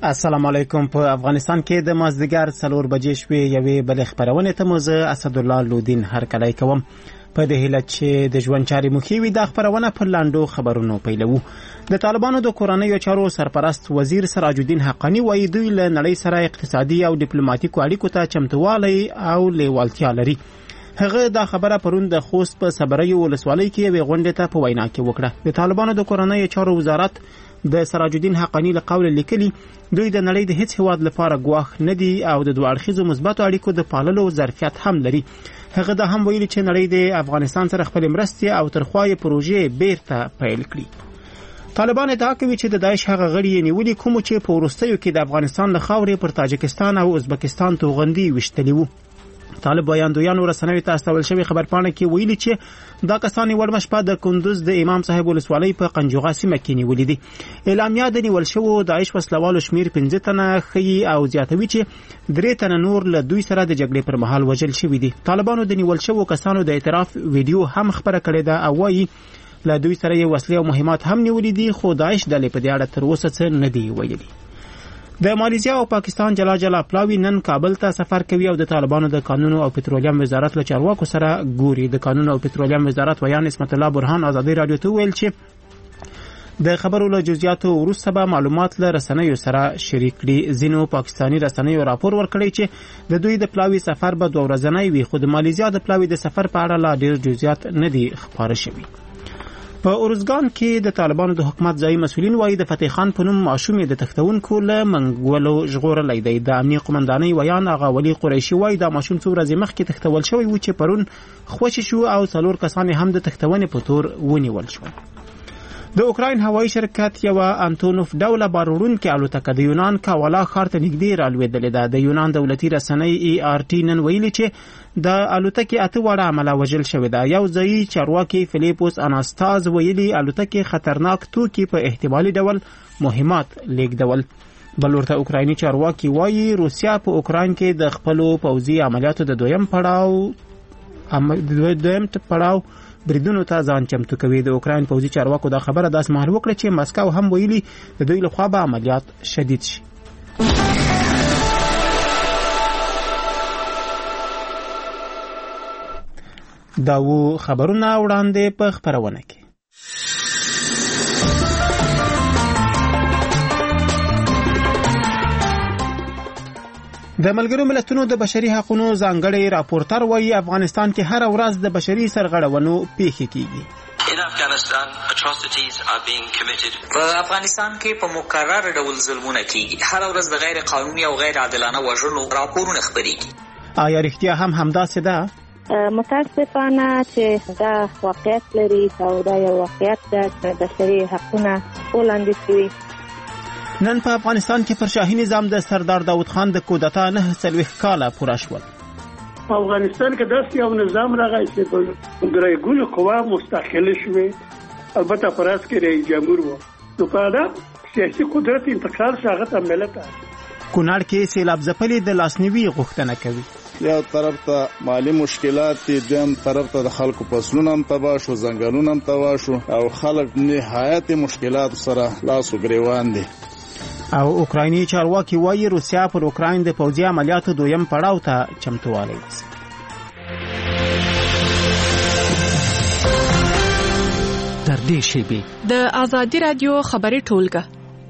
السلام علیکم. په افغانستان کې د مازدیګر 4 بجې شوې یوې بلې خبرونه ته مو زه اسدالله لودین هرکلی کوم. په دې هیله چې د ژوند چارې مو ښې وي دا خبرونه په لاندو خبرونو پیلوو. د طالبانو د کورنیو چارو سرپرست وزیر سراج الدین حقانی وایي دوی له نړۍ سره اقتصادي او ډیپلوماټیکو اړیکو ته چمتووالی او لیوالتیا لري. هغه دا خبره پرون د خوست په صبریو ولسوالۍ کې یوې غونډې ته په وینا کې وکړه. د طالبانو د کورنیو چارو وزارت د سراج الدین حقانی له قول لیکلي دوی د نړۍ د هیڅ هواد لپاره ګواښ نه دي او د دوه اړخیزو مثبتو اړیکو د پاللو ظرفیت هم لري. هغه دا هم ویلي چې نړۍ د افغانستان سره خپل مرستې او ترخوای پروژې بیرته پیل کړي. طالبان ادعا کوي چې د داعش هغه غړي نیولي کوم چې په وروستیو کې د افغانستان له خاورې پر تاجکستان او ازبکستان توغندي وشتلي وو. طالب ویاندویانو رسنیو ته استول شوی خبرپاڼه کې ویلي چې دا کسان نیول شپه د کندوز د امام صاحب ولسوالۍ په قنجوغا سیمه کې نیولې دي. اعلامیه د نیول شوو داعش وسلوالو شمیر 15 تنه ښیي او زیاتوي چې 3 تنه نور له دوی سره د جګړې پر مهال وژل شوي دي. طالبانو د نیول شوو کسانو د اعتراف ویډیو هم خبره کړې ده او وایي له دوی سره یې وسلې او مهمات هم نیولې دي خو داعش ډلې په دې اړه تر اوسه څه نه دي ویلي. د مالیزیا او پاکستان جلا پلاوی نن کابل ته سفر کوي او د طالبانو د قانونو او پټرولیم وزارت له چارواکو سره ګوري. د قانونو او پټرولیم وزارت ویان اسمت الله برهان ازادي رادیو ته ویل چې د خبرو له جزئیاتو وروسته به معلومات له رسنیو سره شریک کړي. ځینو پاکستانی رسنیو راپور ورکړی چې د دوی د پلاوی سفر به 2 ورځنی وي خو د مالیزیا د پلاوی د سفر په اړه لا ډیر جزئیات نه دي خبره شوي. په اورزګان کې د طالبانو د حکومت ځایي مسؤلین وایي د فتح خان په نوم ماشوم د تختونکو له منګولو ژغورلی دی. د امنیه قومندانۍ ویان آغا ولی قریشي وایي دا ماشوم څو ورځې مخکې تختول شوی و چې پرون خوشي شو او 4 کسان هم د تختونې په تور ونیول شول. د اوکراین هوایي شرکت یو انتونوف ډوله باروړونکې الوتکه د یونان کاوالا ښار ته نږدې رالوېدلې ده. د یونان دولتي رسنۍ ERT نن ویلي چې د الوتکې 8 واړه عمله وژل شوې ده. یو ځایي چارواکي فلیپوس اناستاز ویلي الوتکې خطرناک توکي په احتمالي ډول مهمات لیږدول. بل ورته اوکرایني چارواکي وایي روسیا په اوکراین کې د خپلو پوځي عملیاتو د دویم پړاو بریدونو ته ځان چمتو کوي. د اوکراین پوځي چارواکو دا خبره داس مهال وکړه چې مسکو هم ویلي د دوی لخوا به عملیات شدید شي. دا و خبرونه وړاندې په خبرونه کې. د ملګرو ملتونو د بشري حقوقو ځانګړی راپورټر وایي افغانستان کې هر ورځ د بشري سرغړونو پیښې کیږي. په افغانستان کې په مکرر ډول ظلمونه کیږي. هر ورځ د غیر قانوني او غیر عادلانه وژنو راپورونه خپرېږي. آیا رښتیا هم همداسې ده؟ متاسفانه چې دا واقعیت لري او دا یو واقعیت ده چې بشري حقونه وړاندې شوي. نن په افغانستان کې پر شاهي نظام د سردار داود خان د کودتا 49 کاله پوره شول. افغانستان کې داسې یو نظام راغی چې په درېګونو قوا مستقله شوې البته پراس کې رئیس جمهور وو نو په دا سیاسي قدرت انتقال شاغه ته ملت کونړ کې سیلاب ځپلې د لاسنیوي غوښتنه کوي. یو طرف ته مالی مشکلات دي دویم طرف ته د خلکو فصلونه هم تباه شو ځنګلونه هم تباه شو او خلک نهایت مشکلات سره لاس و ګریوان دي. او اوکرایني چارواکي وایي روسیا پر اوکراین د پوځي عملیاتو دویم پړاو ته چمتووالی نیسي. تر دې شیبې د آزادي رادیو خبري ټولګه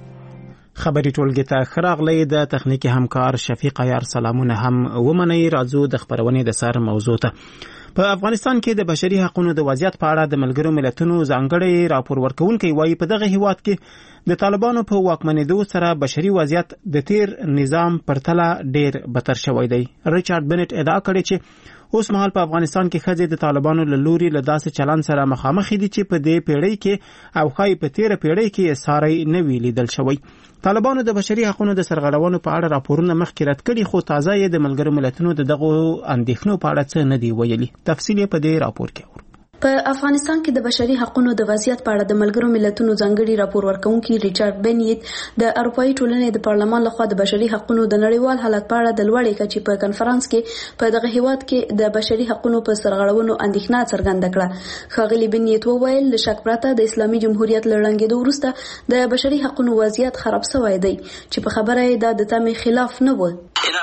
ته خراغلی د تخنیکی همکار شفیق عیار سلامونه هم ومنئ. راځو د خبرونې د سر موضوع ته. په افغانستان کې د بشري حقوقو د وضعیت په اړه د ملګرو ملتونو ځانګړی راپور ورکونکي وایي په دغه هیواد کې د طالبانو په واکمنېدو سره بشري وضعیت د تیر نظام پرتله ډیر بدتر شوی دی. ریچارډ بنټ ادعا کړې چې اوس مهال په افغانستان کې ښځې د طالبانو له لوري له داسې چلند سره مخامخ دي چې په دې پیړۍ کې او ښایي په تیره پیړۍ کې یې ساری نه وي لیدل شوی. طالبانو د بشري حقوقو د سرغړونو په اړه راپورونه مخکې رد کړي خو تازه یې د ملګرو ملتونو د دغو اندېښنو په اړه څه نه دی ویلي. تفصیل په دې راپور کې په افغانستان کې د بشري حقوقو د وضعیت په اړه د ملګرو ملتونو ځانګړي راپور ورکونکي ریچارډ بنیت د اروپאי ټولنې د پارلمان لخوا د بشري حقوقو د نړیوال حالت په اړه د لوړې کچې په کنفرانس کې په دغه هیواد کې د بشري حقوقو په سرغړونو اندېښنه څرګنده کړه. ښاغلي بنیت وویل له شک پرته د اسلامي جمهوریت له ړنګېدو وروسته د بشري حقوقو وضعیت خراب شوی دی چې په خبره یې د تمې خلاف نه و.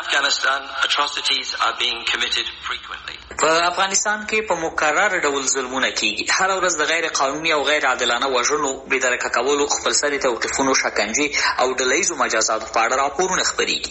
په افغانستان کې په مکرر ډول ظلمونه کیږي. هر ورځ د غیر قانوني او غیر عادلانه وژنو، بې درکه کولو، خپلسري توقیفونو، شکنجې او ډلهییزو مجازاتو په اړه راپورونه خپریږي.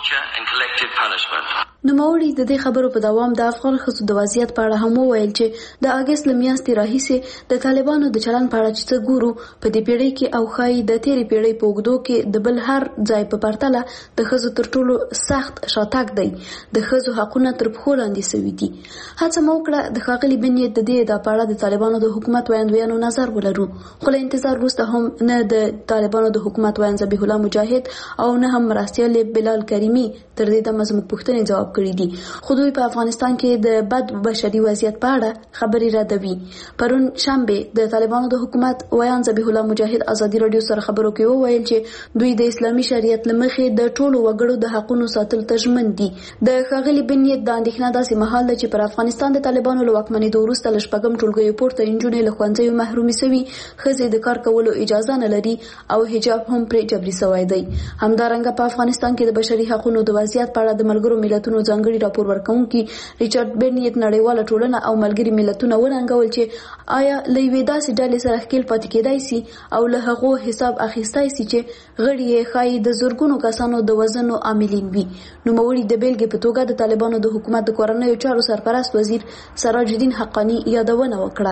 نوموړي د دې خبرو په دوام د افغان ښځو د وضعیت په اړه هم وویل چې د اګست له میاشتې راهیسې د طالبانو د چلند په اړه چې څه ګورو په دې پیړۍ کې او ښایي د تېرې پیړۍ په اوږدو کې د بل هر ځای په پرتله د ښځو تر ټولو سخت شاتګ دی. د ښځو حقونه تر پښو لاندې سوي دي. هڅه مو وکړه د ښاغلي بنیت د دې ادعا په اړه د طالبانو د حکومت ویاندویانو نظر ولرو، خو له انتظار وروسته هم نه د طالبانو د حکومت ویاند ذبیح الله مجاهد او نه هم مرستیال بلال کریمي تر دې دمه زموږ پوښتنې ځواب کړي دي، خو دوی په افغانستان کې د بد بشري وضعیت په اړه خبرې ردوي. پرون شنبه د طالبانو د حکومت ویاند ذبیح الله مجاهد ازادي رادیو سره خبرو کې وویل چې دوی د اسلامي شریعت له مخې د ټولو وګړو د حقوقو ساتل ته ژمن دي. د ښاغلي بنیت د اندېښنه داسې مهال ده چې پر افغانستان د طالبانو له واکمنېدو وروسته له شپږم ټولګیو پورته نجونې له ښوونځیو محرومې سوي، ښځې د کار کولو اجازه نه لري او حجاب هم پرې جبري سوی دی. همدارنګه په افغانستان کې د بشري حقوقو د وضعیت په اړه د ملګرو ملتونو ځانګړي راپور ورکونکي ریچارډ بنیت نړیواله ټولنه او ملګري ملتونه وننګول چې آیا له یوې داسې ډلې سره ښکېل پاتې کېدای سي او له هغو حساب اخیستی سي چې غړي یې ښایي د زرګونو کسانو د وژنو عاملین وي. نوموړي د بیلګې په توګه د طالبانو د حکومت د کورنیو چارو سرپرست وزیر سراج الدین حقانی یادونه وکړه.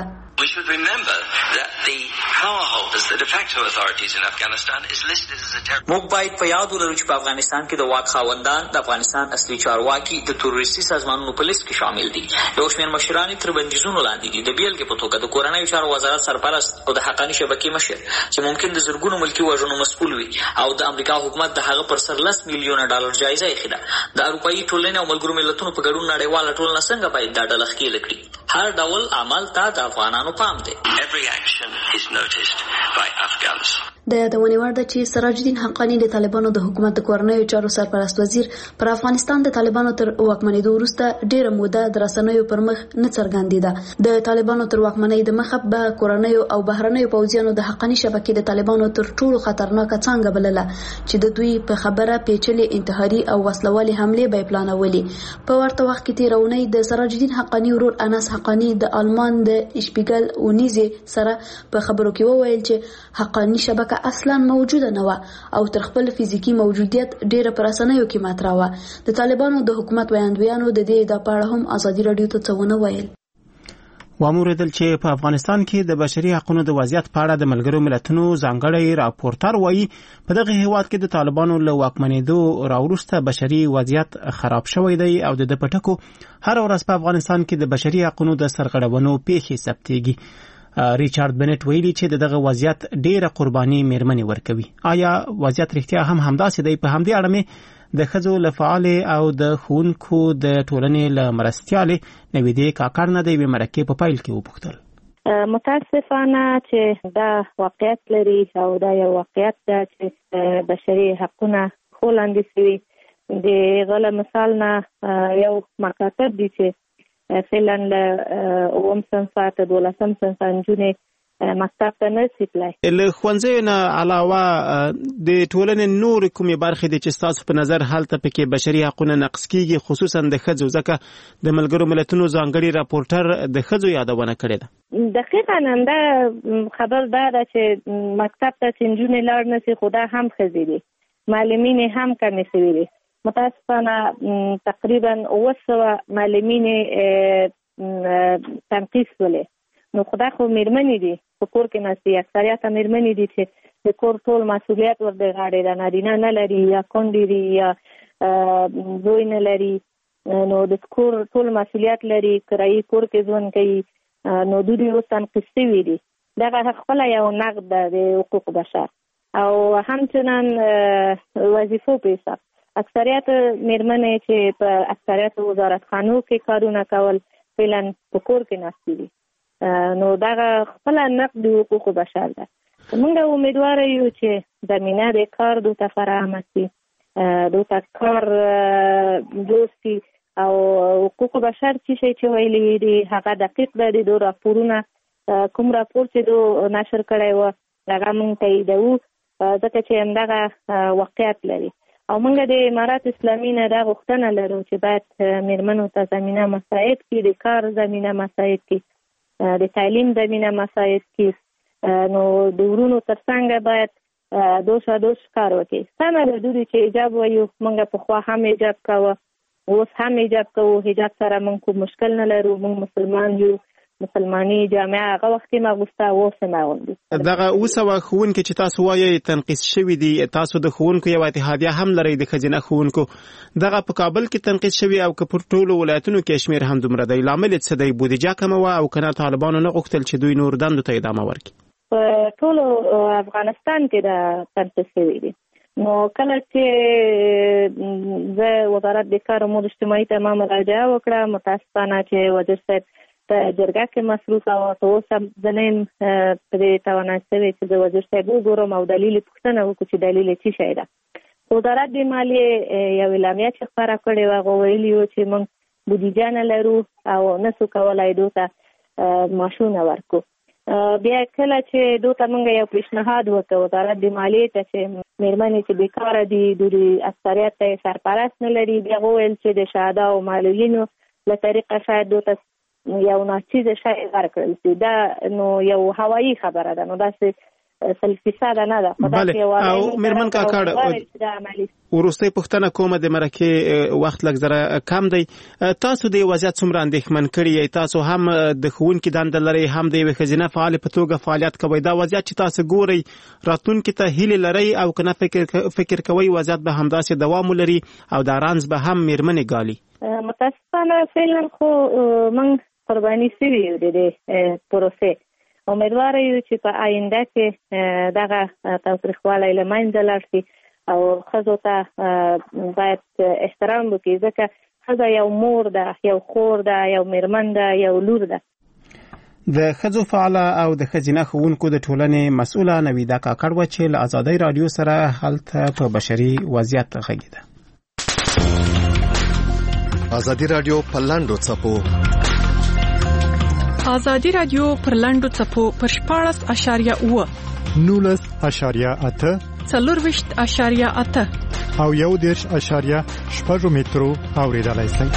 موږ باید په یاد ولرو چې په افغانستان کې د واک خاوندان د افغانستان اصلي چارواکي د تروریستي سازمانونو په لیست کې شامل دي. یو شمېر مشران تر بندیزونو لاندې دي. د بیلګې په توګه د کورنیو چارو وزارت سرپرست او د حقاني شبکې مشر چې ممکن د زرګونو ملکي وژنو مسؤل وي، او د امریکا حکومت د هغه پر سر $10 میلیونه جایزه ایښې ده. د اروپایي ټولنې او ملګرو ملتونو په ګډون نړیواله ټولنه څنګه باید دا ډله ښکېله کړي؟ هر ډول عمل ته د افغانانو پام دی. د یادونې وړ ده چې سراج الدین حقانی د طالبانو د حکومت د کورنیو چارو سرپرست وزیر پر افغانستان د طالبانو تر واکمنېدو وروسته ډېره موده د رسنیو پر مخ نه څرګندېده. د طالبانو تر واکمنۍ د مخه به کورنیو او بهرنیو پوځیانو د حقاني شبکې د طالبانو تر ټولو خطرناکه څانګه بلله چې د دوی په خبره پیچلې انتحاري او وسلوالې حملې به یې پلانولې. په ورته وخت کې تېره اونۍ د سراج الدین حقانی ورور انس حقانی د آلمان د شپیګل اونیزې سره په خبرو کې وویل چې حقانی شبکه اصلا موجوده نه و او تر خپل فزیکی موجودیت ډیره پر رسنیو کې مطرح و. د طالبانو د حکومت ویاندویانو د دې د پاړه هم ازادي رادیو ته څه ونه ویل. واموردل چې په افغانستان کې د بشري حقوقو د وضعیت په اړه د ملګرو ملتونو ځانګړی راپورټر وایي په دغه هیواد کې د طالبانو له واکمنېدو راوروسته بشري وضعیت خراب شوی دی او د پټکو هر ورځ په افغانستان کې د بشري حقوقو د سرغړونو پیښې ثبتېږي. ریچارډ بنیت ویلي چې دغه وضعیت ډیره قرباني میرمنې ورکوي. آیا وضعیت رښتیا هم همداسې دی؟ په همدې اړه مې د ښځو له فعالې او د ښوونکو د ټولنې له مرستیالې نویدې کاکړ نه د یوې مرکې په پیل کې وپوښتل. متاسفانه چې دا واقعیت لري او دا یو واقعیت ده چې بشري حقونه خو لاندې سوي. د غله مثال نه یو مکاتب دي چې فعلا له اووم صنفه تر 12م صنفه نجونې مکتب ته نه شي تللی. له ښوونځیو نه علاوه د ټولنې نورې کومې برخې دي چې ستاسو په نظر هلته پکې بشري حقونه نقض کیږي، خصوصا د ښځو؟ ځکه د ملګرو ملتونو ځانګړي راپورټر د ښځو یادونه کړې ده. دقیقاً همدا خبر دا ده چې مکتب ته چې نجونې لاړ نه شي، خو دا هم ښځې دي، معلمین هم کمې شوي دي. متاسفانه تقریبا 900 معلمین تنقیص ولې. نو خدای خو میرمنې دي په کور کې ناستې، اکثریت میرمنې دي چې د کور ټول مسؤلیت ور د غاړې ده، نارینه نه لري یا کونډې دي یا زوی نه لري. نو د کور ټول مسؤلیت لري، کرایي کور کې ژوند کوي. نو دوی اوس تنقیص شوي دي. دغه خپله یو نقد ده د حقوق بشر او همچنان وظیفو په حساب اکثریت میرمنې چې په اکثریت وزارتخانو کې کارونه کول فعلا په کور کې ناستې دي. نو دغه خپل نقد حقوق بشر ده. موږ امیدوار یو چې زمینه د کار دوته فراهم شي، دوته کار جوړ شي او حقوق بشر چې ویلي دي هغه دقیق ده. د راپورونه کوم راپور چې دو نشر کړی و هغه موږ تاییدوو ځکه چې همدغه واقعیت لري. او موږ د امارات اسلامي نه دا غوښتنه لرو چې باید میرمنو ته زمینه مساعد کړي، د کار زمینه مساعد کړي، د تعلیم زمینه مساعد کړي. نو د ورونو ترڅنګ باید دوش کار وکړي. سمه ده دوی چې حجاب وایو، موږ پخوا هم حجاب کوو، اوس هم حجاب کوو. حجاب سره موږ کوم مشکل نه لرو، موږ مسلمان یو، مسلمانۍ جامعه هغه وخت ما غوسته اوس نه غوندي. دغه اوسه ښوونکي چې تاسو وایي تنقیص شوي دي، تاسو د ښوونکو یو اتحادیه هم لرئ د ښځینه ښوونکو، دغه په کابل کې تنقیص شوي او که پر ټولو ولایتونو کې شمېر هم دومره دی، لامل یې څه دی؟ بودیجه کمه وه او که نه طالبانو نه غوښتل چې دوی نور دندو ته ادامه ورکړي؟ په ټولو افغانستان کې د تنقیص شوي دي. نو کله چې زه وزارت د کار امور اجتماعي ته ما مراجعه وکړه، متاسفانه چې وزیر صاحب په جرګه کې مصروف او اوس هم زه نه یم پرې توانایي شوې چې د وزیر صاحب وګورم او دلیل پوښتنه وکړو چې دلیل یې څه شی ده. وزارت د مالیې یو اعلامیه چې خپاره کړې وه، هغه ویلي وو چې موږ بودیجه نه لرو او نسو کولی دو ته معاشونه ورکړو. بیا کله چې دو ته موږ یو پیشنهاد وکړو وزارت د مالیې ته چې میرمنې چې بیکاره دي، دوی اکثریت ته سرپرست نه لري، بیا وویل چې د شهدا او معلولینو له طریقه شاید دو ته یو ناچیزه شی ورکړل شي. دا نو یو هوایي خبره ده، نو داسې 100% نه ده. بله. او میرمن کاکړ وروستۍ پوښتنه کومه، د مرکې وخت لږ زره کم دی، تاسو د وضعیت څومره اندېښمن کړي یې؟ تاسو هم د ښوونکي دنده لرئ، هم د یوې ښځینه فعالې په توګه فعالیت کوئ. دا وضعیت چې تاسو ګورئ راتلونکي ته هیلې لرئ او که نه فکر کوئ وضعیت به همداسې دوام ولري او دا رنځ به هم میرمنې ګالي؟ متاسفانه فعلا خو موږ قرباني شوي یو د دې پروسې. امیدواره یو چې په آینده کې دغه تاوتریخوالی له منځه لاړ شي او ښځو ته باید احترام وکړي، ځکه ښځه یو مور ده، یو خور ده، یو میرمن ده، یو لور ده. د ښځو فعاله او د ښځینه ښوونکو د ټولنې مسؤله نویده کاکړ وه چې له ازادۍ راډیو سره هلته په بشري وضعیت غږېده. ازادي راډیو په لاندو څپو ازادي راډیو پر لاندو څپو پر 14.8 19.8 4.8 او 1.6 مترو اوریدلای شئ.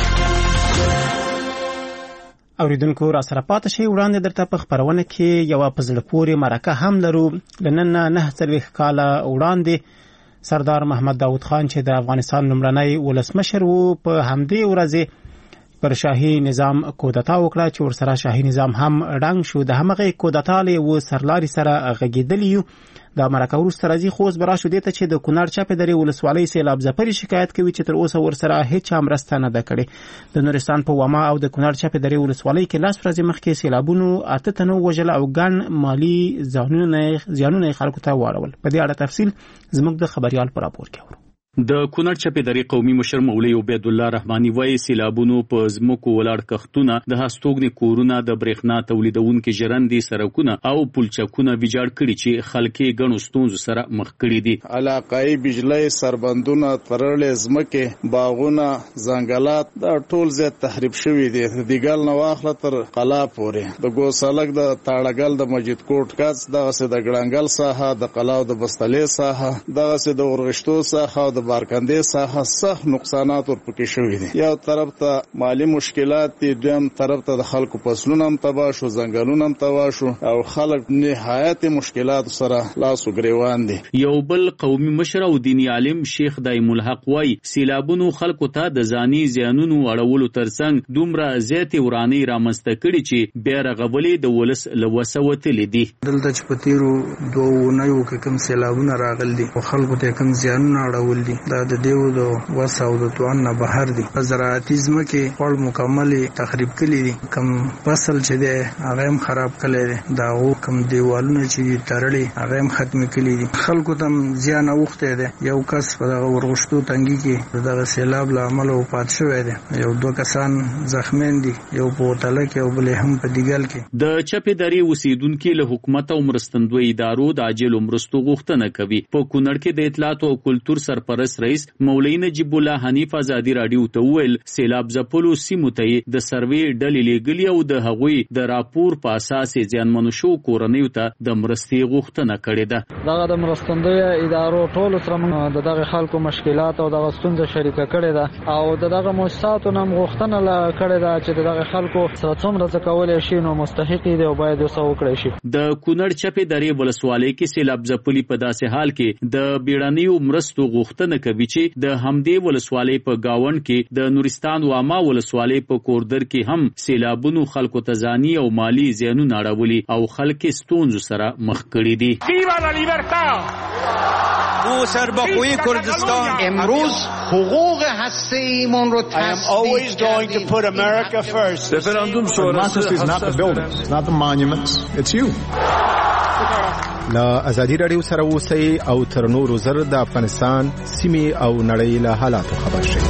اوریدونکو را سره پاتې شئ. وړاندې درته په خبرونه کې یو په زړه پورې مرکه هم لرو. لنن 49 کاله وړاندې سردار محمد داود خان چې د افغانستان لومړنی ولسمشر وو، په همدې ورځ پر شاهي نظام کودتا وکړه چې ورسره شاهي نظام هم ړنګ شو. د همغه کودتا له سرلاري سره غږیدلی یو. د مرکه وروسته راځي خو اوس به راشو دې ته چې د کونړ چاپې درې ولسوالۍ سیلاب ځپلي شکایت کوي چې تر اوسه ورسره هیڅ مرسته نه ده کړې. د نورستان په واما او د کونړ چاپې درې ولسوالۍ کې لاس ورځې مخکې سیلابونو 8 تنو وژل او ګڼ مالي زیانونه خلکو ته واړول. په دې اړه تفصیل زموږ د خبريال پر راپور کې اورو. د کونړ چپې درې قومي مشر مولوي عبید الله رحماني وایي سیلابونو په ځمکو ولاړ کښتونه، د هستوګنې کورونه، د برېښنا تولیدونکو ژرندې، سړکونه او پلچکونه ویجاړ کړي چې خلک یې ګڼو ستونزو سره مخ کړي دي. علاقايي بجلی سربندونه، تړلې ځمکې، باغونه، ځنګلات دا ټول زیات تخریب شوي دي. د دیګل نه واخله تر قلا پورې، د ګوسالک، د تاړګل، د مسجد کوټ کاڅ، دغسې د ګړنګل ساحه، د قلاو د بستلې ساحه، دغسې د ورغشتو ساحه او د بارکندې ساحه سخت نقصانات ورپکې شوي دي. یو طرف ته مالی مشکلات دي، دویم طرف ته د خلکو فصلونه هم تباه شو، ځنګلونه هم تباه شو او خلک نهایت مشکلات سره لاس و ګریوان دي. یو بل قومي مشر او دینی عالم شیخ دایم الحق وایي سیلابونو خلکو ته د ځاني زیانونو اړولو ترڅنګ دومره زیاتې ورانۍ رامنځته کړي چې بیا رغولې د ولس له وسه وتلې دي. دلته چې په تیرو 2 اونیو کې کوم سیلابونه راغلي دي او خلکو ته کوم زیانونه اړول دي دا د دیو د وسه او د توان نه بهر دي. په زراعتي ځمکې خړ مکمل تخریب کړي دي. کم فصل چې دی هغه هم خراب کړي دي. دا کم دیوالونه چې تړلي هغه هم ختم کړي دي. خلکو ته زیان اوخته دي. یو کس په دغه ورغشتو تنګي کې دغه سیلاب له امله وفات شوی دی. یو دوه کسان زخمیان دي، یو په وټاله کې او بل هم په دیګل کې. د چپې درې اوسیدونکو له حکومت او مرستندوی ادارو د عاجل مرستو غوښتنه کوي. په کونړ کې د اطلاعات او کلتور سرپرست رئیس مولوی نجیب الله حنیف ازادي رادیو ته ویل سیلاب ځپلو سیمو ته د سروې ډلې لېږلي او د هغوی د راپور په اساس زیانمنو شو کورنیو ته د مرستې غوښتنه کړې ده. دغه د مرستندوی ادارو ټول سره دغه خلکو مشکلات او دغه ستونزه شریکه کړې ده او دغه مؤسساتو نم غوښتنه کړې ده چې دغه خلکو سره څومره ځکولې شي نو مستحق دي او باید وسو وکړي شي. د کونړ چپې درې ولسوالۍ کې سیلاب ځپلي په داسې حال کې د بیړنیو مرستو غوښتنه کوي چې د همدې ولسوالۍ په گاوند کې د نورستان واما ولسوالۍ په کوردر کې هم سیلابونو خلکو ته ځاني او مالی زیانونه اړولي او خلک ستونزو سره مخ کړي دي. او سربخوی کردستان امروز حقوق هسته‌ایمون رو تثبیت کردیم. Referendum sonrası is not the buildings, not the monuments, it's you. لا ازادي رادیو سره اوسئ او تر نورو زر د افغانستان سیمې او نړۍ له حالاتو خبر شئ.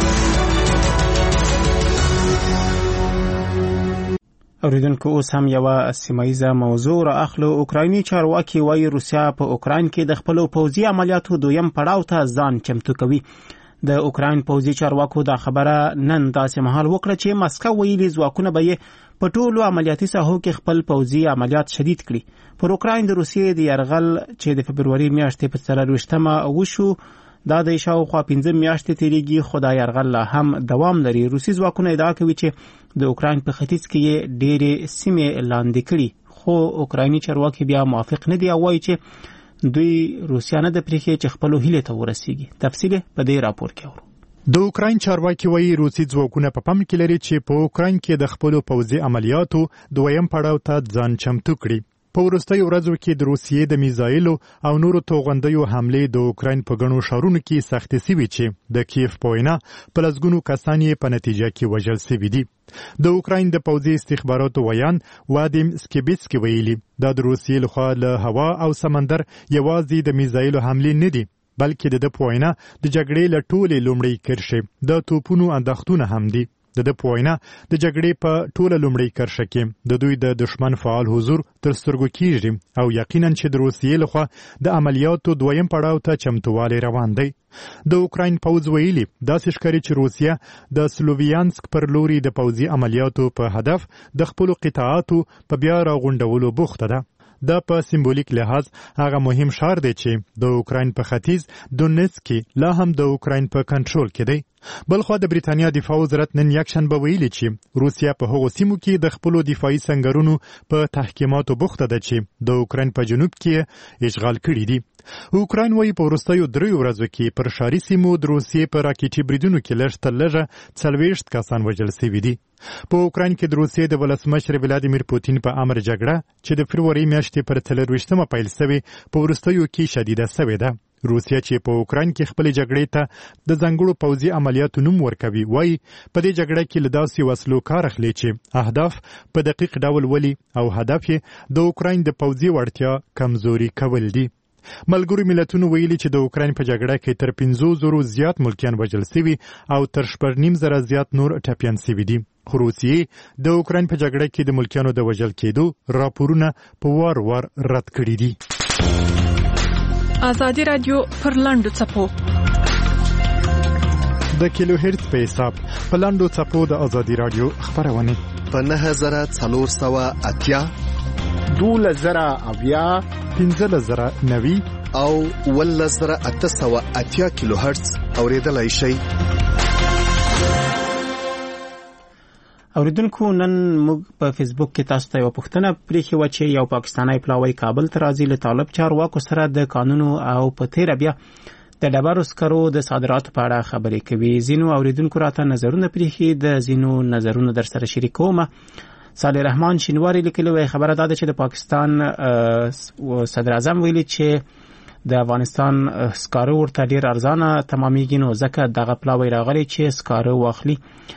اوریدونکو اوس هم یوه سیمایزه موضوع را اخلو. اوکرایني چارواکي وایي روسیا په اوکراین کې د خپلو پوځي عملیاتو دویم پړاو ته ځان چمتو کوي. د اوکراین پوځي چارواکو دا خبره نن داسې مهال وکړه چې مسکو ویلي ځواکونه به یې په ټولو عملیاتي ساحو کې خپل پوځي عملیات شدید کړي. پر اوکراین د روسیې د یرغل چې د فبروري میاشتې په 24مه وشو دا د شاوخوا 15 میاشتې تیریږي، خو دا یرغل لا هم دوام لري. روسي ځواکونه ادعا کوي چې د اوکراین په ختیځ کې یې ډېرې سیمې لاندې کړي، خو اوکرایني چارواکي بیا موافق نه دي او وایي چې دوی روسیا نه د پریښي چې خپل هیله ته ورسیږي. تفصیل په دې راپور کې اورو. د اوکراین چارواکي وایي روسي ځواکونه په پام کې لري چې په اوکراین کې د خپل پوځي عملیاتو دویم پړاو ته ځان چمتو کړي. په وروستیو ورځو کې د روسیې د میزایلو او نورو توغندیو حملې د اوکراین په ګڼو ښارونو کې سختې سوي چې د کیف په وینا په لسګونو کسان یې په نتیجه کې وژل سوي دي. د اوکراین د پوځي استخباراتو ویان وادیم سکیبیسکي ویلي دا د روسیې لخوا له هوا او سمندر یوازې د میزایلو حملې نه دي بلکې د په وینا د جګړې له ټولې لومړۍ کرښې د توپونو انداختونه هم دي. د په وینا د جګړې په ټوله لومړۍ کرښه کې د دوی د دشمن فعال حضور تر سترګو کیږي او یقینا چې د روسیې لخوا د عملیاتو دویم پړاو ته چمتووالی روان دی. د اوکراین پوځ ویلي داسې ښکاري چې روسیا د سلوویانسک پر لوري د پوځي عملیاتو په هدف د خپلو قطعاتو په بیا راغونډولو بوخته ده. دا په سمبولیک لحاظ هغه مهم ښار دی چې د اوکراین په ختیځ دونیتسک کې لا هم د اوکراین په کنټرول کې دی. بلخوا د بریتانیا دفاع وزارت نن یکشنبه ویلي چې روسیا په هغو سیمو کې د خپلو دفاعي سنګرونو په تحکیماتو بوخته ده چې د اوکراین په جنوب کې اشغال کړي دي. اوکراین وایي په وروستیو 3 ورځو کې پر ښاري سیمو د روسیې په راکېټي بریدونو کې لږ تر لږه 40 کسان وژل سوي دي. په اوکراین کې د روسیې د ولسمشر ولادیمیر پوتین په امر جګړه چې د فبروري میاشتې پر 24مه پیل شوې په وروستیو کې شدیده شوې ده. روسیا چې په اوکراین کې خپل جګړې ته د ځانګړو پوځي عملیاتو نوم ورکوي وایي په دې جګړه کې له داسې وسلو کار اخلي چې اهداف په دقیق ډول ولي او هدف یې د اوکراین د پوځي وړتیا کمزوري کول دي. ملګرو ملتونو ویلي چې د اوکراین په جګړه کې تر 500 زیات ملکیان وژل شوي او تر 9.5 زیات نور ټپیان شوي دي. خو روسیې د اوکراین په جګړه کې د ملکیانو د وژل کېدو راپورونه په وار وار رد کړي دي. ازادي رادیو پر لاندو چپو د کیلو هرتز په حساب په لاندو چپو د ازادي رادیو خبرونه په 9480 2000 1590 او 1880 کیلو هرتز اوریدلای شئ. اوریدونکو نن موږ په فیسبوک کې تاسو ته یو پوښتنه پریښې و چې یو پاکستانی پلاوی کابل ته راځي له طالب چارواکو سره د قانونو او په تیره بیا د ډبرو سکرو د صادراتو په اړه خبرې کوي. ځینو اوریدونکو راته نظرونه پریښي، د ځینو نظرونه در سره شریکوم. صالح رحمان شینواری لیکلی وی خبره ده چې د پاکستان صدر اعظم ویلي چې د افغانستان سکاره ورته ډیر ارزانه تمامېږي، نو ځکه دغه پلاوی راغلی چې سکاره واخلي.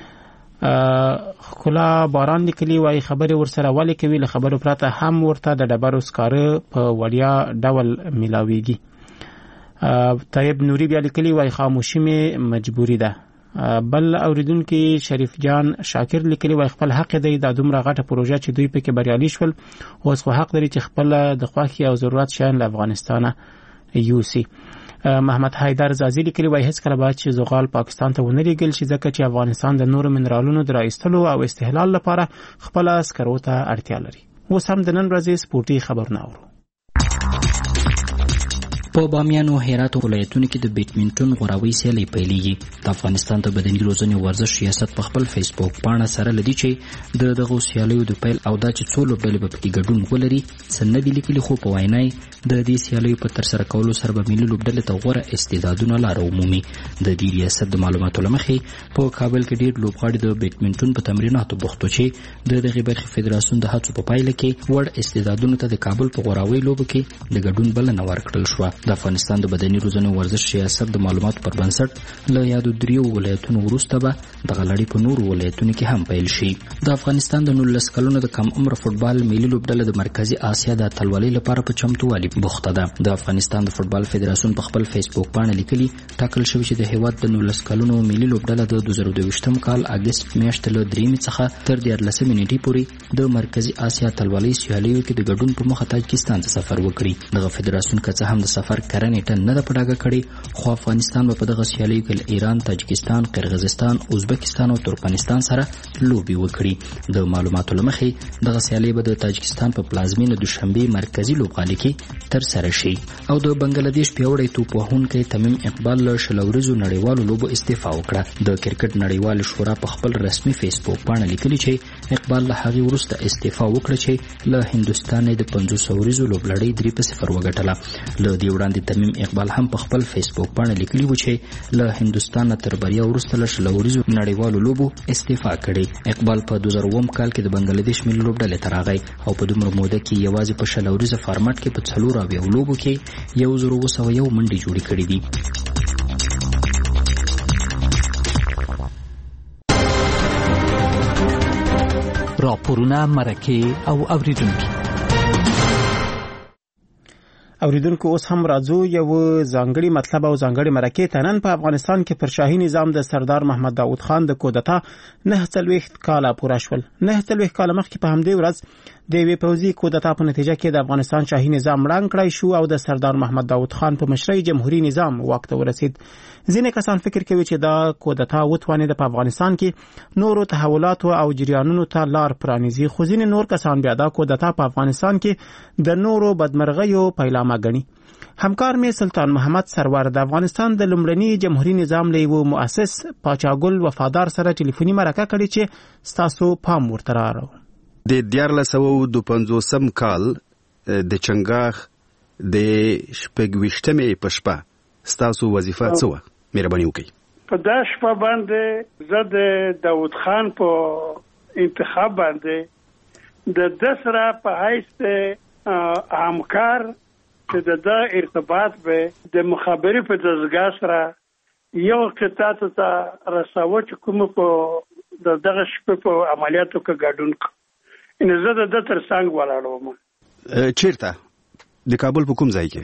خلا باران لیکلي وایي خبرې ورسره ولې کوي، له خبرو پرته هم ورته د ډبرو سکاره په وړیا ډول ملاویږي. طیب نوري بیا لیکلي وایي خاموشي مې مجبوري ده. بل اوریدونکو شریف جان شاکر لیکلي وایي خپل حق دی، دا دومره غټه پروژه چې دوی پکې بریالي شول، اوس خو حق لري چې خپل د خوښي او ضرورت شیان له افغانستانه یوسي. محمد حیدر زازی لیکلي وایي هیڅ کله باید چې زغال پاکستان ته ونه لیږل شي، ځکه چې افغانستان د نورو منرالونو د راایستلو او استحلال لپاره خپل سکرو ته اړتیا لري. اوس هم د نن ورځې سپورتي خبرونه اورو. په بامیان او هرات ولایتونو کې د بیډمنټن غوراوي سیالي پیلېږي. د افغانستان د بدني روزنې ورزش ریاست په خپل فیسبوک پاڼه سره لدی چې دغه سیالیو د پیل او دا چې څو لوبډلې په کې ګډون ولري سندې لیکلي، خو په وینای د دې سیالیو په تر سره کولو سره به ملي لوبډلې ته غوره استعدادونه لار عمومي. د دې ریاست د معلوماتو لمخې په کابل کې ډېر لوبغاړي د بیډمنټن په تمریناتو بوختو چې دغه برخې فدراسیون د هڅو په پایله کې وړ استعدادونو ته د کابل په غوراوي لوبو کې د ګډون بلنه ورکړل شو. د افغانستان د بدني روزنې ورزش ریاست د معلوماتو پر بنسټ له یادو دریو ولایتونو وروسته به د غلړی په نورو ولایتونو کې هم پیل شي. د افغانستان د 19 کلونو د کم عمر فوټبال ملي لوبډله د مرکزی آسیا د اتلولۍ لپاره په چمتووالي بوخته ده. د افغانستان د فوټبال فدراسیون په خپل فیسبوک باندې لیکلي ټاکل شوی چې د هیواد د 19 کلونو ملي لوبډله د 2022م کال اگست میاشتې له 3 څخه تر 14 نیټې پورې د مرکزی آسیا اتلولۍ سیالیو کې د ګډون په موخه تاجکستان ته سفر وکړي. دغه فدراسیون که څه هم د سفر کرنې ټن نه د پډاګه کړي، خو افغانستان په دغه سیالیو کې ایران، تاجکستان، قرغیزستان، ازبکستان او ترکمنستان سره لوبي وکړي. د معلوماتو لمخې دغه سیالي به د تاجکستان په پلازمینه دوشنبه مرکزی لوبغالي کې تر سره شي. او د بنگلاديش پیوړی توپوهونکی تمیم اقبال له شلوريزو نړیوالو لوبو استعفا وکړه. د کرکټ نړیوال شورا په خپل رسمي فیسبوک باندې لیکلي چې اقبال له هغه وروسته استعفا وکړه چې له هندستان د 500 وريزو لوبلړۍ 3-0 وګټله. له دې وړاندې تمیم اقبال هم په خپل فیسبوک باندې لیکلي و چې له هندستان تر بریا وروسته له شلوريزو نړیوالو لوبو استعفا کړي. اقبال په 2009 کال کې د بنگلاديش ملي لوبډلې ته راغی او په دومره موده کې یوازې په شلوريزو فارمټ کې په 4 لوبو کې 1901 منډې جوړې کړې دي. راپورونه مرکه او اوریدونکو اوس هم راځو یو ځانګړي مطلب او ځانګړي مرکه ته. نن په افغانستان کې پر شاهي نظام د سردار محمد داود خان د کودتا 49 کاله پوره شول. 49 کاله مخکې په همدې ورځ د یوې پوځي کودتا په نتیجه کې د افغانستان شاهي نظام ړنګ کړای شو او د سردار محمد داود خان په مشرۍ جمهوریت نظام واک ته ورسید. ځینې کسان فکر کوي چې دا کودتا وتوانید په افغانستان کې نورو تحولاتو او جریانونو ته لار پرانیزي، خو ځینې نور کسان بیا دا کودتا په افغانستان کې د نورو بدمرغیو پیلامه ګڼي. همکار می سلطان محمد سرور د افغانستان د لومړني جمهوریت نظام له یو مؤسس پاچاګل وفادار سره ټلیفوني مرکه کړې چې ستاسو پام ورته راغی. د 1950 کال د چنګاخ د شپږويشتمې په شپه ستاسو وظیفه څه وه؟ مهرباني وکړئ. په دا شپه باندې زه د داود خان په انتخاب باندې د دسره په حیث همکار چې د ارتباط به د مخابري په دستګاه سره یو قطعه ته رساو چې کوم په دغه شپه په عملیاتو کې ګډون ان زه د تر څنګ ولاړم. چیرته؟ د کابل په کوم ځای کې؟